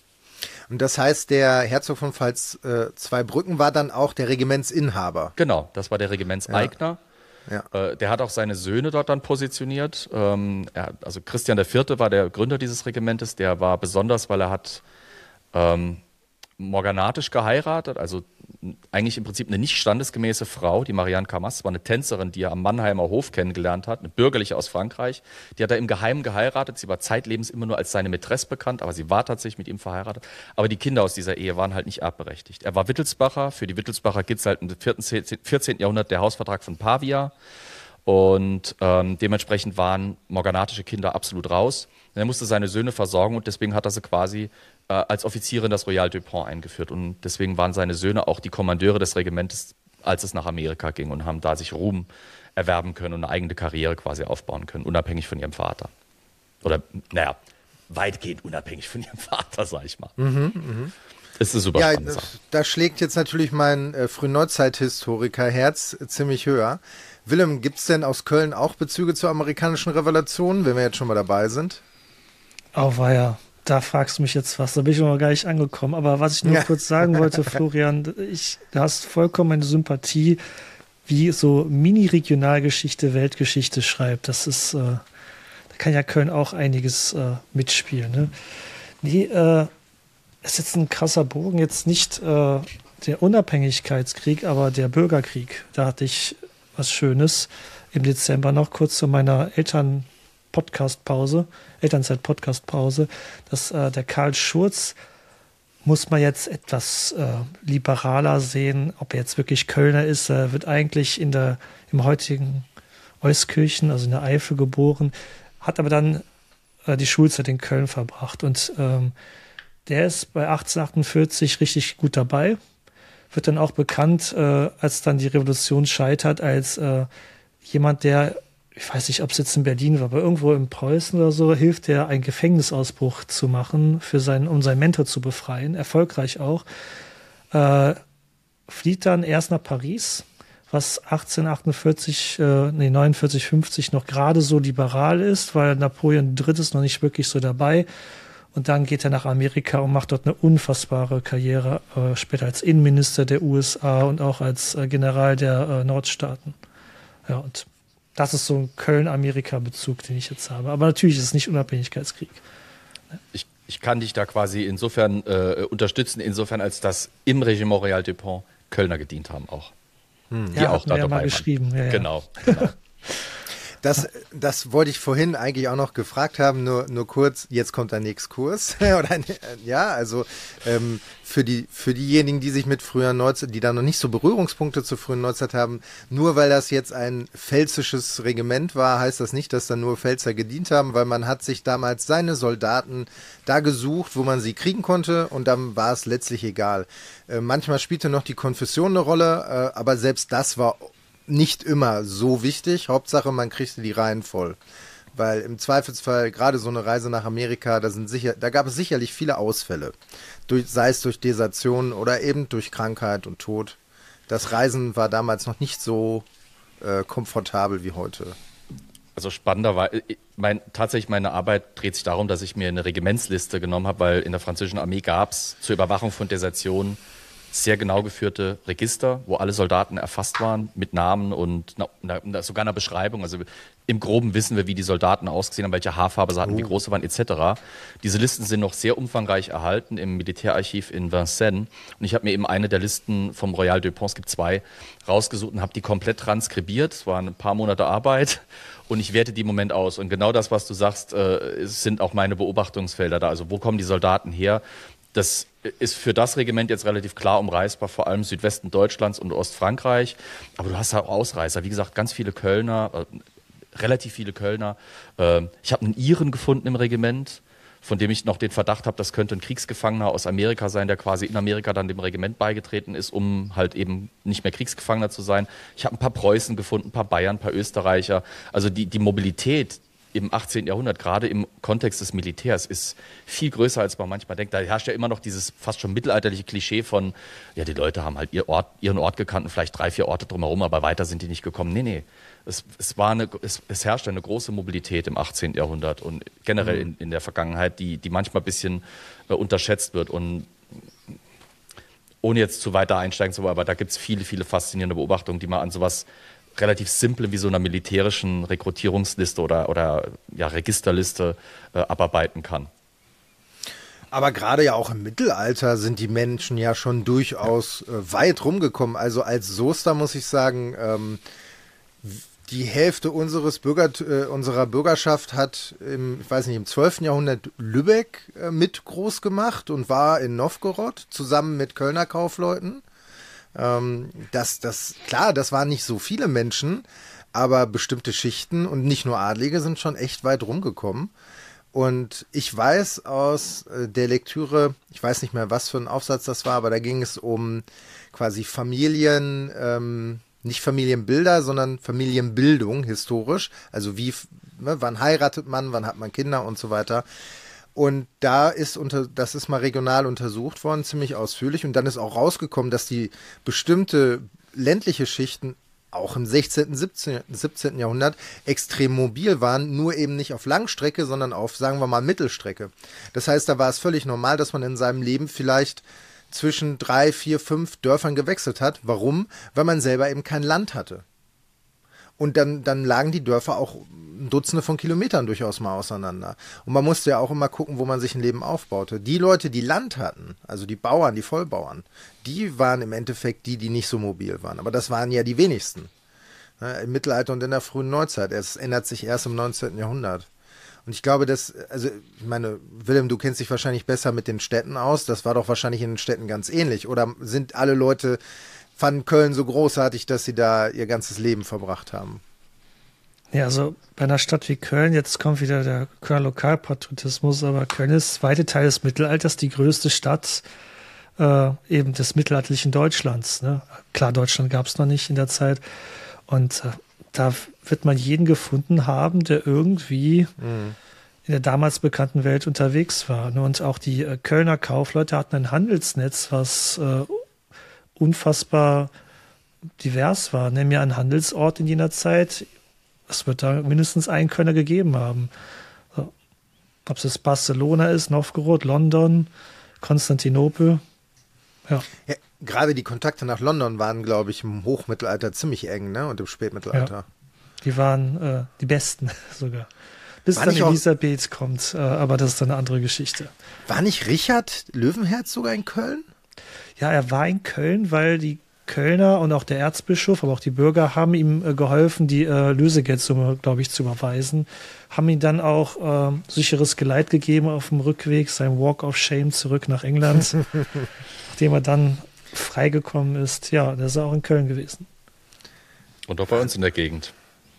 Und das heißt, der Herzog von Pfalz-Zweibrücken war dann auch der Regimentsinhaber? Genau, das war der Regimentseigner. Ja. Ja. Äh, der hat auch seine Söhne dort dann positioniert. Ähm, er, also Christian der Vierte war der Gründer dieses Regimentes. Der war besonders, weil er hat ähm, morganatisch geheiratet, also eigentlich im Prinzip eine nicht standesgemäße Frau, die Marianne Camas, war eine Tänzerin, die er am Mannheimer Hof kennengelernt hat, eine bürgerliche aus Frankreich. Die hat er im Geheimen geheiratet. Sie war zeitlebens immer nur als seine Mätresse bekannt, aber sie war tatsächlich mit ihm verheiratet. Aber die Kinder aus dieser Ehe waren halt nicht erbberechtigt. Er war Wittelsbacher. Für die Wittelsbacher gibt es halt im vierzehnten Jahrhundert der Hausvertrag von Pavia. Und ähm, dementsprechend waren morganatische Kinder absolut raus. Er musste seine Söhne versorgen und deswegen hat er sie quasi äh, als Offiziere in das Royal de Pont eingeführt. Und deswegen waren seine Söhne auch die Kommandeure des Regimentes, als es nach Amerika ging, und haben da sich Ruhm erwerben können und eine eigene Karriere quasi aufbauen können, unabhängig von ihrem Vater. Oder, naja, weitgehend unabhängig von ihrem Vater, sag ich mal. Mhm, mh. Das ist eine super ja, spannende Sache. Da schlägt jetzt natürlich mein äh, Frühneuzeit-Historiker-Herz ziemlich höher. Willem, gibt es denn aus Köln auch Bezüge zur amerikanischen Revolution, wenn wir jetzt schon mal dabei sind? Auweia, da fragst du mich jetzt was, da bin ich noch gar nicht angekommen. Aber was ich nur ja. kurz sagen wollte, Florian, ich, du hast vollkommen meine Sympathie, wie so Mini-Regionalgeschichte, Weltgeschichte schreibt. Das ist, äh, da kann ja Köln auch einiges äh, mitspielen. Ne? Nee, äh, ist jetzt ein krasser Bogen, jetzt nicht äh, der Unabhängigkeitskrieg, aber der Bürgerkrieg. Da hatte ich was Schönes im Dezember noch, kurz zu meiner Eltern-Podcast-Pause, Elternzeit-Podcast-Pause, dass äh, der Karl Schurz, muss man jetzt etwas äh, liberaler sehen, ob er jetzt wirklich Kölner ist. Er wird eigentlich in der, im heutigen Euskirchen, also in der Eifel geboren, hat aber dann äh, die Schulzeit in Köln verbracht und ähm, der ist bei achtzehnhundertachtundvierzig richtig gut dabei, wird dann auch bekannt, äh, als dann die Revolution scheitert, als äh, jemand, der, ich weiß nicht, ob es jetzt in Berlin war, aber irgendwo in Preußen oder so, hilft der, einen Gefängnisausbruch zu machen, für seinen, um seinen Mentor zu befreien, erfolgreich auch. Äh, flieht dann erst nach Paris, was achtzehnhundertachtundvierzig, äh, nee, neunundvierzig, fünfzig noch gerade so liberal ist, weil Napoleon der Dritte ist noch nicht wirklich so dabei. Und dann geht er nach Amerika und macht dort eine unfassbare Karriere, äh, später als Innenminister der U S A und auch als äh, General der äh, Nordstaaten. Ja, und das ist so ein Köln-Amerika-Bezug, den ich jetzt habe. Aber natürlich ist es nicht Unabhängigkeitskrieg. Ne? Ich, ich kann dich da quasi insofern äh, unterstützen, insofern als dass im Regiment Royal de Pont Kölner gedient haben auch. Hm. Die ja, auch da dabei ja mal geschrieben. Ja, genau, genau. Das, das wollte ich vorhin eigentlich auch noch gefragt haben, nur, nur kurz, jetzt kommt ein Exkurs. Oder ein, ja, also ähm, für, die, für diejenigen, die sich mit früher Neuzeit, die da noch nicht so Berührungspunkte zur frühen Neuzeit haben, nur weil das jetzt ein pfälzisches Regiment war, heißt das nicht, dass da nur Pfälzer gedient haben, weil man hat sich damals seine Soldaten da gesucht, wo man sie kriegen konnte, und dann war es letztlich egal. Äh, manchmal spielte noch die Konfession eine Rolle, äh, aber selbst das war nicht immer so wichtig. Hauptsache, man kriegte die Reihen voll. Weil im Zweifelsfall, gerade so eine Reise nach Amerika, da, sind sicher, da gab es sicherlich viele Ausfälle. Durch, sei es durch Desertion oder eben durch Krankheit und Tod. Das Reisen war damals noch nicht so äh, komfortabel wie heute. Also spannender war, mein, tatsächlich meine Arbeit dreht sich darum, dass ich mir eine Regimentsliste genommen habe, weil in der französischen Armee gab es zur Überwachung von Desertionen sehr genau geführte Register, wo alle Soldaten erfasst waren mit Namen und na, na, sogar einer Beschreibung. Also im Groben wissen wir, wie die Soldaten ausgesehen haben, welche Haarfarbe sie hatten, oh. wie groß sie waren et cetera. Diese Listen sind noch sehr umfangreich erhalten im Militärarchiv in Vincennes. Und ich habe mir eben eine der Listen vom Royal de Pont, es gibt zwei, rausgesucht und habe die komplett transkribiert. Es waren ein paar Monate Arbeit und ich werte die im Moment aus. Und genau das, was du sagst, äh, sind auch meine Beobachtungsfelder da. Also wo kommen die Soldaten her? Das ist für das Regiment jetzt relativ klar umreißbar, vor allem Südwesten Deutschlands und Ostfrankreich. Aber du hast auch Ausreißer. Wie gesagt, ganz viele Kölner, äh, relativ viele Kölner. Äh, ich habe einen Iren gefunden im Regiment von dem ich noch den Verdacht habe, das könnte ein Kriegsgefangener aus Amerika sein, der quasi in Amerika dann dem Regiment beigetreten ist, um halt eben nicht mehr Kriegsgefangener zu sein. Ich habe ein paar Preußen gefunden, ein paar Bayern, ein paar Österreicher. Also die, die Mobilität im achtzehnten Jahrhundert, gerade im Kontext des Militärs, ist viel größer, als man manchmal denkt. Da herrscht ja immer noch dieses fast schon mittelalterliche Klischee von, ja, die Leute haben halt ihr Ort, ihren Ort gekannt und vielleicht drei, vier Orte drumherum, aber weiter sind die nicht gekommen. Nee, nee. Es, es, war eine, es, es herrschte eine große Mobilität im achtzehnten Jahrhundert und generell in, in der Vergangenheit, die, die manchmal ein bisschen äh, unterschätzt wird. Und ohne jetzt zu weiter einsteigen zu wollen, aber da gibt es viele, viele faszinierende Beobachtungen, die man an sowas relativ simple wie so einer militärischen Rekrutierungsliste oder, oder ja, Registerliste äh, abarbeiten kann. Aber gerade ja auch im Mittelalter sind die Menschen ja schon durchaus äh, weit rumgekommen. Also als Soester muss ich sagen, ähm, die Hälfte unseres Bürger, äh, unserer Bürgerschaft hat im, ich weiß nicht, im zwölften Jahrhundert Lübeck äh, mit groß gemacht und war in Novgorod zusammen mit Kölner Kaufleuten. Ähm, das, das, klar, das waren nicht so viele Menschen, aber bestimmte Schichten und nicht nur Adlige sind schon echt weit rumgekommen. Und ich weiß aus äh, der Lektüre, ich weiß nicht mehr, was für ein Aufsatz das war, aber da ging es um quasi Familien, ähm, nicht Familienbilder, sondern Familienbildung historisch. Also wie, ne, wann heiratet man, wann hat man Kinder und so weiter. Und da ist unter, das ist mal regional untersucht worden, ziemlich ausführlich. Und dann ist auch rausgekommen, dass die bestimmte ländliche Schichten auch im sechzehnten, siebzehnten Jahrhundert extrem mobil waren, nur eben nicht auf Langstrecke, sondern auf, sagen wir mal, Mittelstrecke. Das heißt, da war es völlig normal, dass man in seinem Leben vielleicht zwischen drei, vier, fünf Dörfern gewechselt hat. Warum? Weil man selber eben kein Land hatte. Und dann, dann lagen die Dörfer auch Dutzende von Kilometern durchaus mal auseinander. Und man musste ja auch immer gucken, wo man sich ein Leben aufbaute. Die Leute, die Land hatten, also die Bauern, die Vollbauern, die waren im Endeffekt die, die nicht so mobil waren. Aber das waren ja die wenigsten. Ja, im Mittelalter und in der frühen Neuzeit. Es ändert sich erst im neunzehnten Jahrhundert. Und ich glaube, dass, also, ich meine, Willem, du kennst dich wahrscheinlich besser mit den Städten aus. Das war doch wahrscheinlich in den Städten ganz ähnlich. Oder sind alle Leute, fanden Köln so großartig, dass sie da ihr ganzes Leben verbracht haben? Ja, also bei einer Stadt wie Köln, jetzt kommt wieder der Kölner Lokalpatriotismus, aber Köln ist weite Teil des Mittelalters die größte Stadt äh, eben des mittelalterlichen Deutschlands. Ne? Klar, Deutschland gab es noch nicht in der Zeit. Und äh, da wird man jeden gefunden haben, der irgendwie mhm. in der damals bekannten Welt unterwegs war. Ne? Und auch die äh, Kölner Kaufleute hatten ein Handelsnetz, was äh, unfassbar divers war. Nehmen wir einen Handelsort in jener Zeit. Es wird da mindestens einen Kölner gegeben haben. So. Ob es jetzt Barcelona ist, Novgorod, London, Konstantinopel. Ja. Ja, gerade die Kontakte nach London waren, glaube ich, im Hochmittelalter ziemlich eng, ne? Und im Spätmittelalter. Ja. Die waren äh, die besten sogar. Bis war dann auch, Elisabeth kommt, äh, aber das ist dann eine andere Geschichte. War nicht Richard Löwenherz sogar in Köln? Ja, er war in Köln, weil die Kölner und auch der Erzbischof, aber auch die Bürger haben ihm äh, geholfen, die äh, Lösegeldsumme, glaube ich, zu überweisen. Haben ihm dann auch äh, sicheres Geleit gegeben auf dem Rückweg, sein Walk of Shame zurück nach England, nachdem er dann freigekommen ist. Ja, der ist auch in Köln gewesen. Und auch bei uns in der Gegend.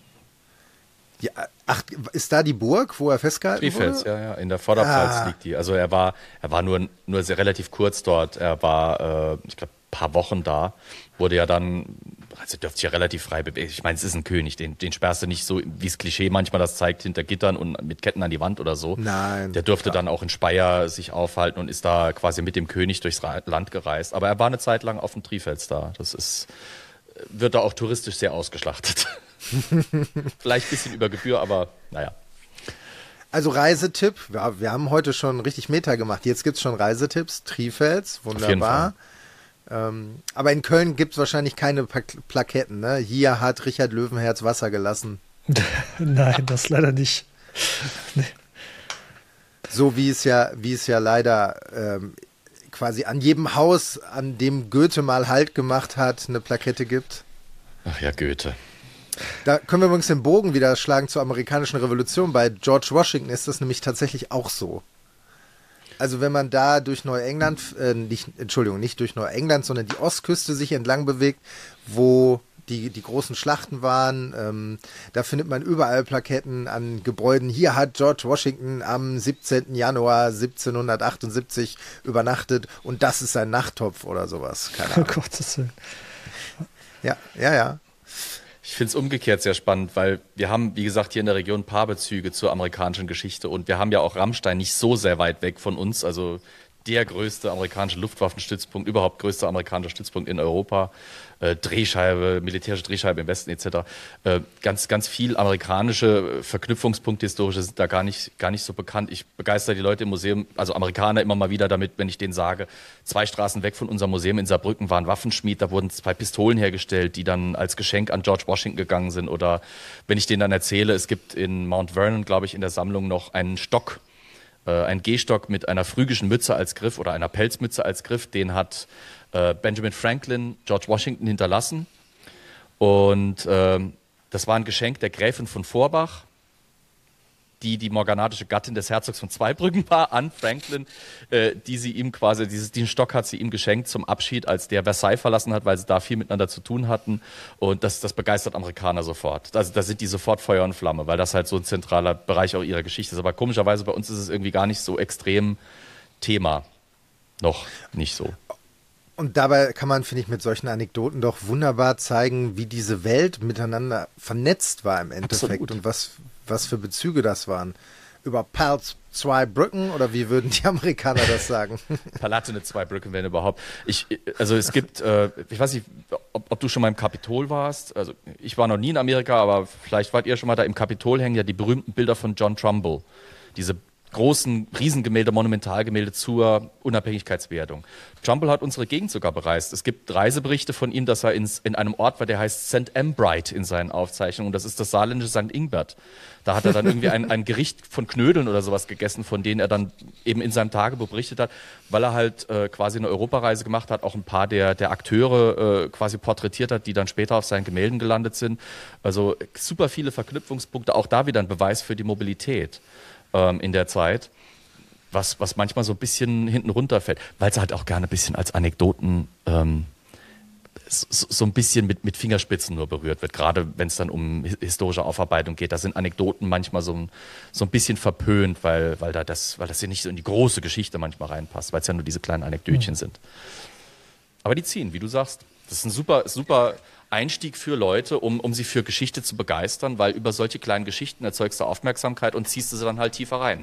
Ja, ach, ist da die Burg, wo er festgehalten Trifels, wurde? ja, ja, in der Vorderpfalz ah. liegt die. Also er war, er war nur, nur sehr relativ kurz dort. Er war, äh, ich glaube, ein paar Wochen da. Wurde ja dann, also dürfte sich ja relativ frei bewegen. Ich meine, es ist ein König, den, den sperrst du nicht so, wie das Klischee manchmal das zeigt, hinter Gittern und mit Ketten an die Wand oder so. Nein. Der durfte klar. dann auch in Speyer sich aufhalten und ist da quasi mit dem König durchs Land gereist. Aber er war eine Zeit lang auf dem Trifels da. Das ist, wird da auch touristisch sehr ausgeschlachtet. Vielleicht ein bisschen über Gebühr, aber naja. Also Reisetipp, wir, wir haben heute schon richtig Meta gemacht. Jetzt gibt es schon Reisetipps. Trifels, wunderbar. Ähm, aber in Köln gibt es wahrscheinlich keine Pla- Plaketten. Ne? Hier hat Richard Löwenherz Wasser gelassen. Nein, das leider nicht. Nee. So wie es ja, wie es ja leider ähm, quasi an jedem Haus, an dem Goethe mal Halt gemacht hat, eine Plakette gibt. Ach ja, Goethe. Da können wir übrigens den Bogen wieder schlagen zur amerikanischen Revolution. Bei George Washington ist das nämlich tatsächlich auch so. Also wenn man da durch Neuengland, äh, nicht, Entschuldigung, nicht durch Neuengland, sondern die Ostküste sich entlang bewegt, wo die, die großen Schlachten waren. Ähm, da findet man überall Plaketten an Gebäuden. Hier hat George Washington am siebzehnten Januar siebzehnhundertachtundsiebzig übernachtet und das ist sein Nachttopf oder sowas. Keine Ahnung. Oh Gottes Willen. Ja, ja, ja. Ich finde es umgekehrt sehr spannend, weil wir haben, wie gesagt, hier in der Region ein paar Bezüge zur amerikanischen Geschichte und wir haben ja auch Rammstein nicht so sehr weit weg von uns, also der größte amerikanische Luftwaffenstützpunkt, überhaupt größter amerikanischer Stützpunkt in Europa, äh, Drehscheibe, militärische Drehscheibe im Westen et cetera. Äh, ganz, ganz viel amerikanische Verknüpfungspunkte historische sind da gar nicht, gar nicht so bekannt. Ich begeister die Leute im Museum, also Amerikaner immer mal wieder damit, wenn ich denen sage, zwei Straßen weg von unserem Museum in Saarbrücken war ein Waffenschmied, da wurden zwei Pistolen hergestellt, die dann als Geschenk an George Washington gegangen sind. Oder wenn ich denen dann erzähle, es gibt in Mount Vernon, glaube ich, in der Sammlung noch einen Stock, ein Gehstock mit einer phrygischen Mütze als Griff oder einer Pelzmütze als Griff, den hat äh, Benjamin Franklin George Washington hinterlassen. Und äh, das war ein Geschenk der Gräfin von Vorbach, die die morganatische Gattin des Herzogs von Zweibrücken war, an Franklin, äh, die sie ihm quasi, dieses, diesen Stock hat sie ihm geschenkt zum Abschied, als der Versailles verlassen hat, weil sie da viel miteinander zu tun hatten. Und das, das begeistert Amerikaner sofort. Also da sind die sofort Feuer und Flamme, weil das halt so ein zentraler Bereich auch ihrer Geschichte ist. Aber komischerweise bei uns ist es irgendwie gar nicht so extrem Thema. Noch nicht so. Und dabei kann man, finde ich, mit solchen Anekdoten doch wunderbar zeigen, wie diese Welt miteinander vernetzt war im Endeffekt. Absolut. Und was, was für Bezüge das waren. Über Pals zwei Brücken oder wie würden die Amerikaner das sagen? Palatine zwei Brücken werden überhaupt. Ich, also es gibt, äh, ich weiß nicht, ob, ob du schon mal im Kapitol warst. Also ich war noch nie in Amerika, aber vielleicht wart ihr schon mal da. Im Kapitol hängen ja die berühmten Bilder von John Trumbull. Diese großen Riesengemälde, Monumentalgemälde zur Unabhängigkeitswertung. Trumbull hat unsere Gegend sogar bereist. Es gibt Reiseberichte von ihm, dass er ins, in einem Ort war, der heißt Sankt Ambrite in seinen Aufzeichnungen. Und das ist das saarländische Sankt Ingbert. Da hat er dann irgendwie ein, ein Gericht von Knödeln oder sowas gegessen, von denen er dann eben in seinem Tagebuch berichtet hat, weil er halt äh, quasi eine Europareise gemacht hat, auch ein paar der, der Akteure äh, quasi porträtiert hat, die dann später auf seinen Gemälden gelandet sind. Also super viele Verknüpfungspunkte, auch da wieder ein Beweis für die Mobilität ähm, in der Zeit, was, was manchmal so ein bisschen hinten runterfällt, weil es halt auch gerne ein bisschen als Anekdoten ähm, so, so ein bisschen mit, mit Fingerspitzen nur berührt wird, gerade wenn es dann um historische Aufarbeitung geht. Da sind Anekdoten manchmal so ein, so ein bisschen verpönt, weil, weil, da das, weil das ja nicht so in die große Geschichte manchmal reinpasst, weil es ja nur diese kleinen Anekdötchen mhm. sind. Aber die ziehen, wie du sagst. Das ist ein super, super Einstieg für Leute, um, um sie für Geschichte zu begeistern, weil über solche kleinen Geschichten erzeugst du Aufmerksamkeit und ziehst du sie dann halt tiefer rein.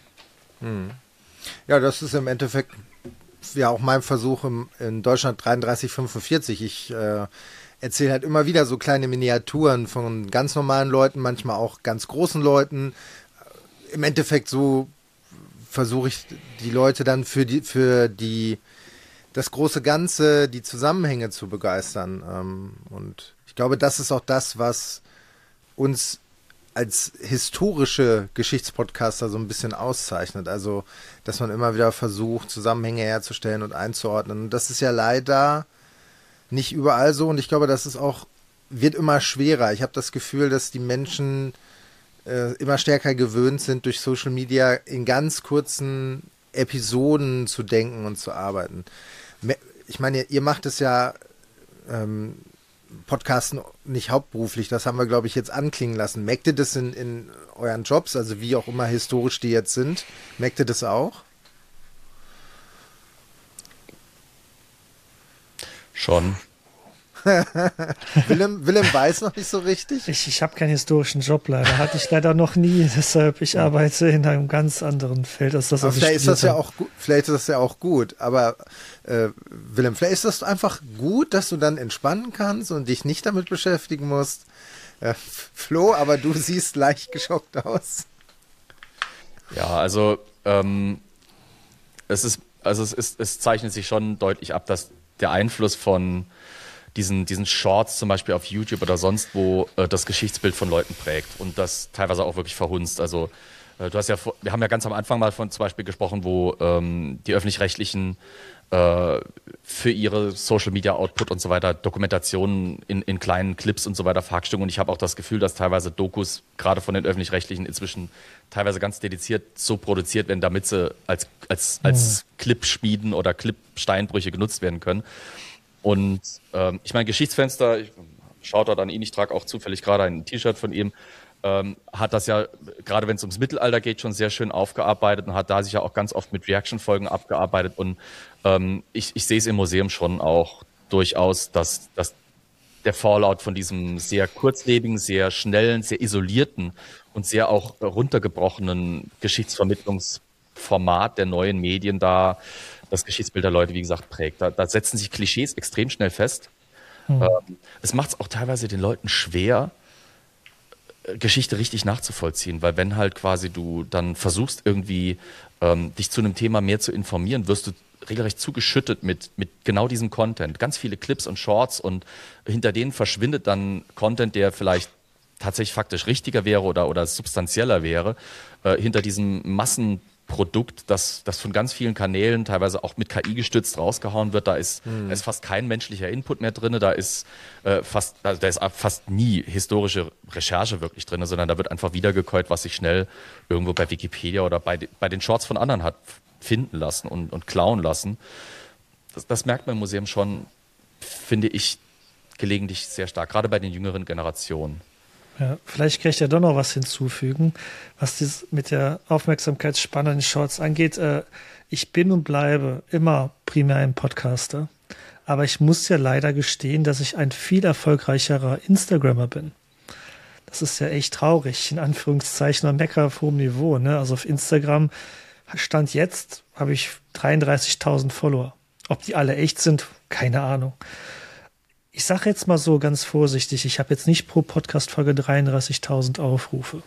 Hm. Ja, das ist im Endeffekt ja auch mein Versuch im, in Deutschland dreiunddreißig fünfundvierzig. Ich äh, erzähle halt immer wieder so kleine Miniaturen von ganz normalen Leuten, manchmal auch ganz großen Leuten. Im Endeffekt so versuche ich die Leute dann für die, für die das große Ganze, die Zusammenhänge zu begeistern. Ähm, und ich glaube, das ist auch das, was uns als historische Geschichtspodcaster so ein bisschen auszeichnet. Also, dass man immer wieder versucht, Zusammenhänge herzustellen und einzuordnen. Und das ist ja leider nicht überall so. Und ich glaube, das ist auch, wird immer schwerer. Ich habe das Gefühl, dass die Menschen äh, immer stärker gewöhnt sind, durch Social Media in ganz kurzen Episoden zu denken und zu arbeiten. Ich meine, ihr macht es ja ähm, Podcasten nicht hauptberuflich, das haben wir, glaube ich, jetzt anklingen lassen. Merkt ihr das in, in euren Jobs, also wie auch immer historisch die jetzt sind? Merkt ihr das auch? Schon. Willem, Willem weiß noch nicht so richtig. Ich, ich habe keinen historischen Job leider, hatte ich leider noch nie, deshalb ich arbeite in einem ganz anderen Feld als das, was vielleicht ich ist das habe. ja auch gut, vielleicht ist das ja auch gut, aber äh, Willem, vielleicht ist das einfach gut, dass du dann entspannen kannst und dich nicht damit beschäftigen musst. Äh, Flo, aber du siehst leicht geschockt aus. Ja, also ähm, es ist, also es ist, es zeichnet sich schon deutlich ab, dass der Einfluss von diesen, diesen Shorts zum Beispiel auf YouTube oder sonst wo äh, das Geschichtsbild von Leuten prägt und das teilweise auch wirklich verhunzt. Also äh, du hast ja, wir haben ja ganz am Anfang mal von zum Beispiel gesprochen, wo ähm, die Öffentlich-Rechtlichen äh, für ihre Social-Media-Output und so weiter Dokumentationen in, in kleinen Clips und so weiter verhackstücken. Und ich habe auch das Gefühl, dass teilweise Dokus gerade von den Öffentlich-Rechtlichen inzwischen teilweise ganz dediziert so produziert werden, damit sie als, als, als Clipschmieden oder Clipsteinbrüche genutzt werden können. Und ähm, ich meine, Geschichtsfenster, ich Shoutout an ihn, ich trage auch zufällig gerade ein T-Shirt von ihm, ähm, hat das ja, gerade wenn es ums Mittelalter geht, schon sehr schön aufgearbeitet und hat da sich ja auch ganz oft mit Reaction-Folgen abgearbeitet. Und ähm, ich, ich sehe es im Museum schon auch durchaus, dass, dass der Fallout von diesem sehr kurzlebigen, sehr schnellen, sehr isolierten und sehr auch runtergebrochenen Geschichtsvermittlungsformat der neuen Medien da das Geschichtsbild der Leute, wie gesagt, prägt. Da, da setzen sich Klischees extrem schnell fest. Mhm. Ähm, es macht es auch teilweise den Leuten schwer, Geschichte richtig nachzuvollziehen, weil wenn halt quasi du dann versuchst irgendwie ähm, dich zu einem Thema mehr zu informieren, wirst du regelrecht zugeschüttet mit, mit genau diesem Content. Ganz viele Clips und Shorts und hinter denen verschwindet dann Content, der vielleicht tatsächlich faktisch richtiger wäre oder, oder substanzieller wäre, äh, hinter diesem Massenprodukt, das, das von ganz vielen Kanälen, teilweise auch mit K I gestützt, rausgehauen wird. Da ist, hm. da ist fast kein menschlicher Input mehr drin, da ist, äh, fast, also da ist fast nie historische Recherche wirklich drin, sondern da wird einfach wiedergekäut, was sich schnell irgendwo bei Wikipedia oder bei, bei den Shorts von anderen hat finden lassen und, und klauen lassen. Das, das merkt man im Museum schon, finde ich, gelegentlich sehr stark, gerade bei den jüngeren Generationen. Ja, vielleicht kann ich ja doch noch was hinzufügen, was das mit der Aufmerksamkeitsspanne in den Shorts angeht. Äh, ich bin und bleibe immer primär ein Podcaster, aber ich muss ja leider gestehen, dass ich ein viel erfolgreicherer Instagrammer bin. Das ist ja echt traurig, in Anführungszeichen, ein Mecker auf hohem Niveau. Ne? Also auf Instagram Stand jetzt habe ich dreiunddreißigtausend Follower. Ob die alle echt sind, keine Ahnung. Ich sage jetzt mal so ganz vorsichtig, ich habe jetzt nicht pro Podcast-Folge dreiunddreißigtausend Aufrufe.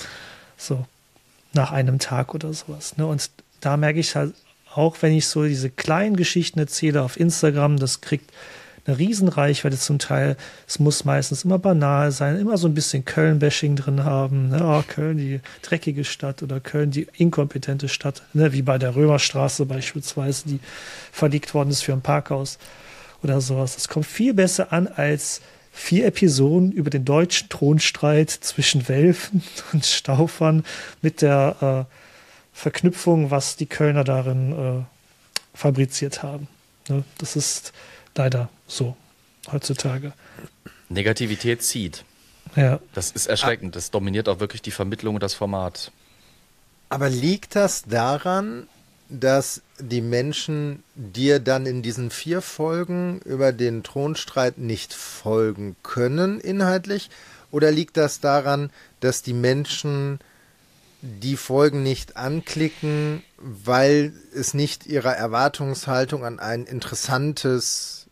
So, nach einem Tag oder sowas. Ne? Und da merke ich halt auch, wenn ich so diese kleinen Geschichten erzähle auf Instagram, das kriegt eine Riesenreichweite zum Teil. Es muss meistens immer banal sein, immer so ein bisschen Köln-Bashing drin haben. Ne? Oh, Köln, die dreckige Stadt oder Köln, die inkompetente Stadt. Ne? Wie bei der Römerstraße beispielsweise, die verlegt worden ist für ein Parkhaus oder sowas. Das kommt viel besser an als vier Episoden über den deutschen Thronstreit zwischen Welfen und Staufern mit der äh, Verknüpfung, was die Kölner darin äh, fabriziert haben. Ne? Das ist leider so heutzutage. Negativität zieht. Ja. Das ist erschreckend. Das dominiert auch wirklich die Vermittlung und das Format. Aber liegt das daran, dass die Menschen dir dann in diesen vier Folgen über den Thronstreit nicht folgen können inhaltlich? Oder liegt das daran, dass die Menschen die Folgen nicht anklicken, weil es nicht ihrer Erwartungshaltung an ein interessantes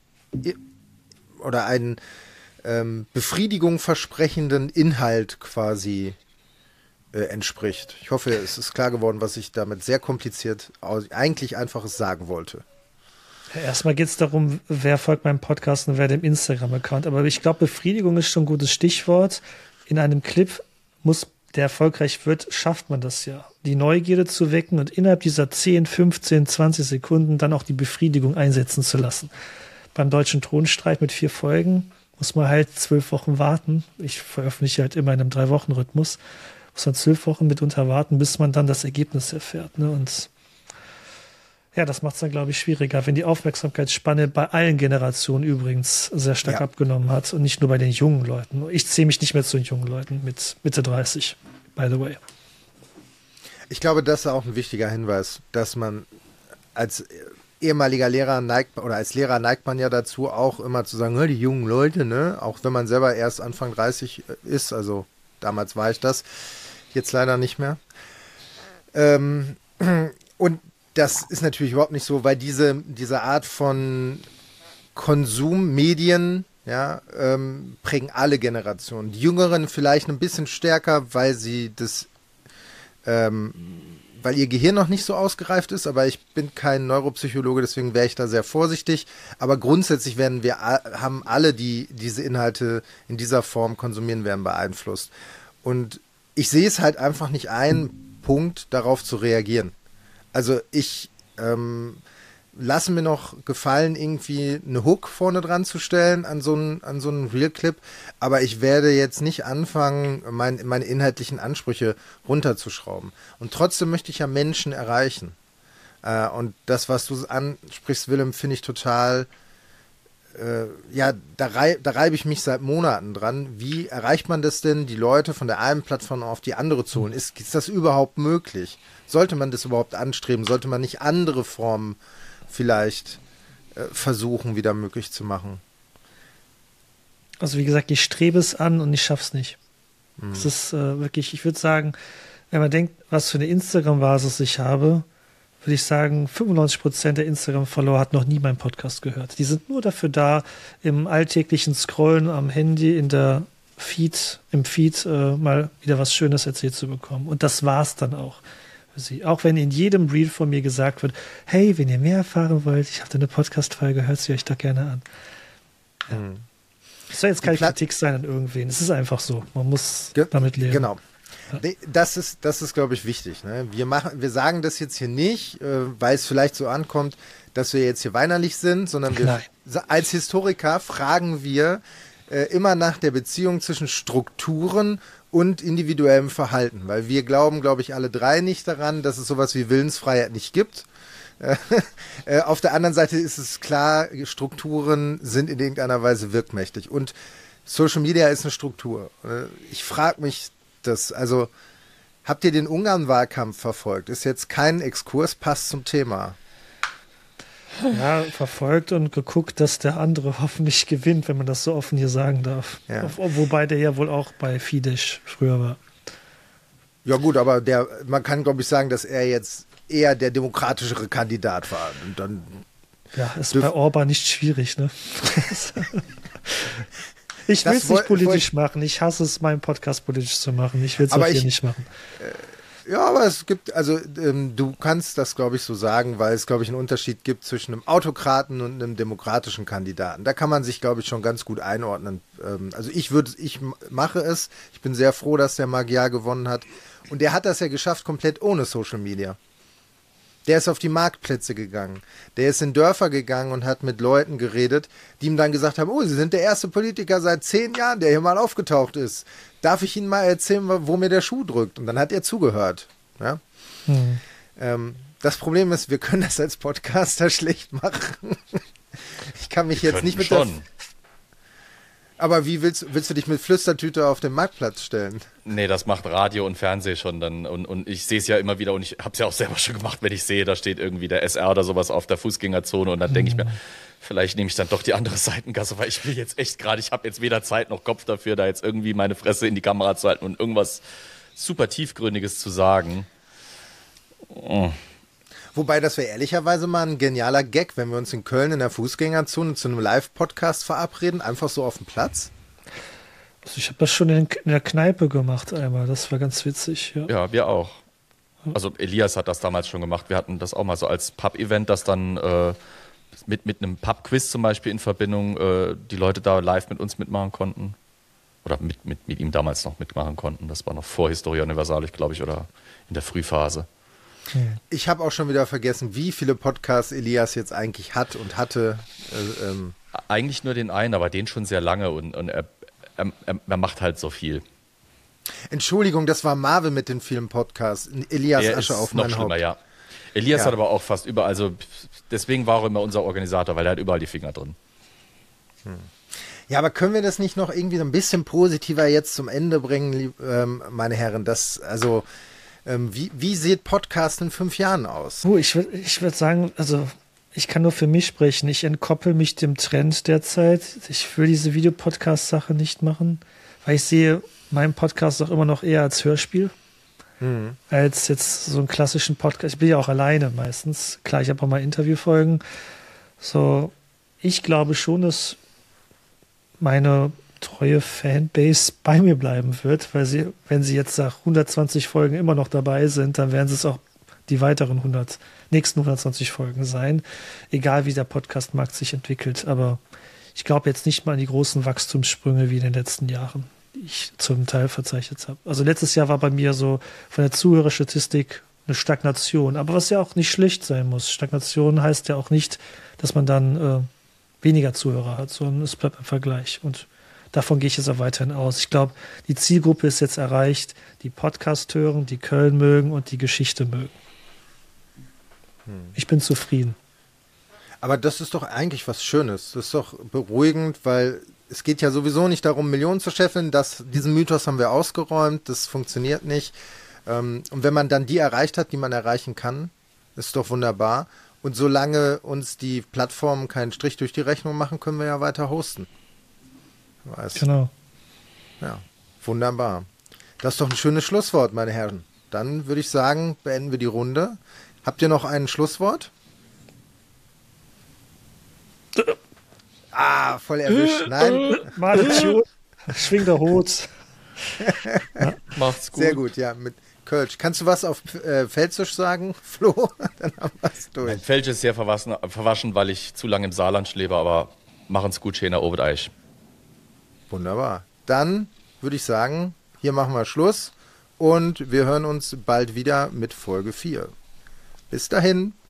oder einen ähm, Befriedigung versprechenden Inhalt quasi äh, entspricht? Ich hoffe, es ist klar geworden, was ich damit sehr kompliziert, eigentlich einfaches sagen wollte. Erstmal geht es darum, wer folgt meinem Podcast und wer dem Instagram-Account. Aber ich glaube, Befriedigung ist schon ein gutes Stichwort. In einem Clip muss, der erfolgreich wird, schafft man das ja. Die Neugierde zu wecken und innerhalb dieser zehn, fünfzehn, zwanzig Sekunden dann auch die Befriedigung einsetzen zu lassen. Beim deutschen Thronstreit mit vier Folgen muss man halt zwölf Wochen warten. Ich veröffentliche halt immer in einem Drei-Wochen-Rhythmus. Muss man zwölf Wochen mitunter warten, bis man dann das Ergebnis erfährt. Ne? Und ja, das macht es dann, glaube ich, schwieriger, wenn die Aufmerksamkeitsspanne bei allen Generationen übrigens sehr stark ja. abgenommen hat und nicht nur bei den jungen Leuten. Ich zähle mich nicht mehr zu den jungen Leuten mit Mitte dreißig, by the way. Ich glaube, das ist auch ein wichtiger Hinweis, dass man als ehemaliger Lehrer neigt, oder als Lehrer neigt man ja dazu, auch immer zu sagen, die jungen Leute, ne, auch wenn man selber erst Anfang dreißig ist, also damals war ich das, jetzt leider nicht mehr. Ähm, und das ist natürlich überhaupt nicht so, weil diese, diese Art von Konsummedien, ja, ähm, prägen alle Generationen. Die Jüngeren vielleicht ein bisschen stärker, weil sie das ähm, weil ihr Gehirn noch nicht so ausgereift ist, aber ich bin kein Neuropsychologe, deswegen wäre ich da sehr vorsichtig. Aber grundsätzlich werden wir, haben alle, die diese Inhalte in dieser Form konsumieren, werden beeinflusst. Und ich sehe es halt einfach nicht ein, Punkt, darauf zu reagieren. Also ich ähm, lasse mir noch gefallen, irgendwie eine Hook vorne dran zu stellen an so einen, an so einen Reel-Clip, aber ich werde jetzt nicht anfangen, mein, meine inhaltlichen Ansprüche runterzuschrauben. Und trotzdem möchte ich ja Menschen erreichen. Äh, und das, was du ansprichst, Willem, finde ich total äh, ja, da, rei da reibe ich mich seit Monaten dran. Wie erreicht man das denn, die Leute von der einen Plattform auf die andere zu holen? Ist, ist das überhaupt möglich? Sollte man das überhaupt anstreben? Sollte man nicht andere Formen vielleicht äh, versuchen, wieder möglich zu machen? Also wie gesagt, ich strebe es an und ich schaffe es nicht. Mhm. Es ist äh, wirklich, ich würde sagen, wenn man denkt, was für eine Instagram-Basis ich habe, würde ich sagen, fünfundneunzig Prozent der Instagram-Follower hat noch nie meinen Podcast gehört. Die sind nur dafür da, im alltäglichen Scrollen am Handy, in der Feed, im Feed äh, mal wieder was Schönes erzählt zu bekommen. Und das war's dann auch für sie. Auch wenn in jedem Reel von mir gesagt wird, hey, wenn ihr mehr erfahren wollt, ich habe deine Podcast-Folge, hört sie euch doch gerne an. Ja. Mhm. Es soll jetzt keine Kritik sein an irgendwen. Es ist einfach so. Man muss Ge damit leben. Genau. Das ist, das ist, glaube ich, wichtig. Ne? Wir machen, wir sagen das jetzt hier nicht, äh, weil es vielleicht so ankommt, dass wir jetzt hier weinerlich sind, sondern wir, Nein. als Historiker fragen wir äh, immer nach der Beziehung zwischen Strukturen und individuellem Verhalten, weil wir glauben, glaube ich, alle drei nicht daran, dass es sowas wie Willensfreiheit nicht gibt. Äh, auf der anderen Seite ist es klar, Strukturen sind in irgendeiner Weise wirkmächtig und Social Media ist eine Struktur. Ich frage mich, das, also, habt ihr den Ungarn-Wahlkampf verfolgt? Ist jetzt kein Exkurs, passt zum Thema. Ja, verfolgt und geguckt, dass der andere hoffentlich gewinnt, wenn man das so offen hier sagen darf. Ja. Wobei der ja wohl auch bei Fidesz früher war. Ja gut, aber der, man kann, glaube ich, sagen, dass er jetzt eher der demokratischere Kandidat war. Und dann ja, ist bei Orban nicht schwierig, ne? Ich will es nicht politisch machen. Ich hasse es, meinen Podcast politisch zu machen. Ich will es auch hier ich, nicht machen. Äh, ja, aber es gibt, also ähm, du kannst das, glaube ich, so sagen, weil es, glaube ich, einen Unterschied gibt zwischen einem Autokraten und einem demokratischen Kandidaten. Da kann man sich, glaube ich, schon ganz gut einordnen. Ähm, also ich würde, ich mache es. Ich bin sehr froh, dass der Magyar gewonnen hat. Und der hat das ja geschafft, komplett ohne Social Media. Der ist auf die Marktplätze gegangen. Der ist in Dörfer gegangen und hat mit Leuten geredet, die ihm dann gesagt haben, oh, Sie sind der erste Politiker seit zehn Jahren, der hier mal aufgetaucht ist. Darf ich Ihnen mal erzählen, wo mir der Schuh drückt? Und dann hat er zugehört. Ja? Hm. Ähm, das Problem ist, wir können das als Podcaster schlecht machen. Ich kann mich wir jetzt nicht mit schon. der... Aber wie willst, willst du dich mit Flüstertüte auf den Marktplatz stellen? Nee, das macht Radio und Fernsehen schon dann. Und, und ich sehe es ja immer wieder und ich habe es ja auch selber schon gemacht, wenn ich sehe, da steht irgendwie der S R oder sowas auf der Fußgängerzone und dann denke ich mir, vielleicht nehme ich dann doch die andere Seitengasse, weil ich will jetzt echt gerade, ich habe jetzt weder Zeit noch Kopf dafür, da jetzt irgendwie meine Fresse in die Kamera zu halten und irgendwas super Tiefgründiges zu sagen. Oh. Wobei, das wäre ehrlicherweise mal ein genialer Gag, wenn wir uns in Köln in der Fußgängerzone zu einem Live-Podcast verabreden, einfach so auf dem Platz. Also ich habe das schon in, in der Kneipe gemacht einmal, das war ganz witzig. Ja, ja wir auch. Also Elias hat das damals schon gemacht, wir hatten das auch mal so als Pub-Event, das dann äh, mit, mit einem Pub-Quiz zum Beispiel in Verbindung äh, die Leute da live mit uns mitmachen konnten. Oder mit, mit, mit ihm damals noch mitmachen konnten. Das war noch vor Historia Universalis, glaube ich, oder in der Frühphase. Ich habe auch schon wieder vergessen, wie viele Podcasts Elias jetzt eigentlich hat und hatte. Äh, ähm. Eigentlich nur den einen, aber den schon sehr lange und, und er, er, er macht halt so viel. Entschuldigung, das war Marvin mit den vielen Podcasts. Elias er Asche auf mein noch schlimmer, Haupt. Ja. Elias ja. hat aber auch fast überall, also deswegen war er immer unser Organisator, weil er hat überall die Finger drin. Hm. Ja, aber können wir das nicht noch irgendwie so ein bisschen positiver jetzt zum Ende bringen, lieb, ähm, meine Herren? Das, also Ähm, wie, wie sieht Podcast in fünf Jahren aus? Oh, ich würde ich würd sagen, also ich kann nur für mich sprechen. Ich entkoppel mich dem Trend derzeit. Ich will diese Videopodcast-Sache nicht machen, weil ich sehe meinen Podcast auch immer noch eher als Hörspiel, mhm. als jetzt so einen klassischen Podcast. Ich bin ja auch alleine meistens. Klar, ich habe auch mal Interviewfolgen. So, ich glaube schon, dass meine treue Fanbase bei mir bleiben wird, weil sie, wenn sie jetzt nach hundertzwanzig Folgen immer noch dabei sind, dann werden es auch die weiteren hundert, nächsten hundertzwanzig Folgen sein, egal wie der Podcast-Markt sich entwickelt. Aber ich glaube jetzt nicht mal an die großen Wachstumssprünge wie in den letzten Jahren, die ich zum Teil verzeichnet habe. Also letztes Jahr war bei mir so von der Zuhörerstatistik eine Stagnation, aber was ja auch nicht schlecht sein muss. Stagnation heißt ja auch nicht, dass man dann äh, weniger Zuhörer hat, sondern es bleibt im Vergleich. Und davon gehe ich jetzt auch weiterhin aus. Ich glaube, die Zielgruppe ist jetzt erreicht, die Podcast hören, die Köln mögen und die Geschichte mögen. Hm. Ich bin zufrieden. Aber das ist doch eigentlich was Schönes. Das ist doch beruhigend, weil es geht ja sowieso nicht darum, Millionen zu scheffeln. Das, diesen Mythos haben wir ausgeräumt. Das funktioniert nicht. Ähm, und wenn man dann die erreicht hat, die man erreichen kann, ist doch wunderbar. Und solange uns die Plattformen keinen Strich durch die Rechnung machen, können wir ja weiter hosten. Weißt? Genau. Ja, wunderbar. Das ist doch ein schönes Schlusswort, meine Herren. Dann würde ich sagen, beenden wir die Runde. Habt ihr noch ein Schlusswort? Ah, voll erwischt. Nein. Maledition. Schwing der Hut. Ja. Macht's gut. Sehr gut, ja. Mit Kölsch. Kannst du was auf äh, Pfälzisch sagen, Flo? Dann haben wir es durch. Mein Felsch ist sehr verwaschen, verwaschen, weil ich zu lange im Saarland lebe, aber machen's gut, schöner Obereich. Wunderbar. Dann würde ich sagen, hier machen wir Schluss und wir hören uns bald wieder mit Folge vier. Bis dahin.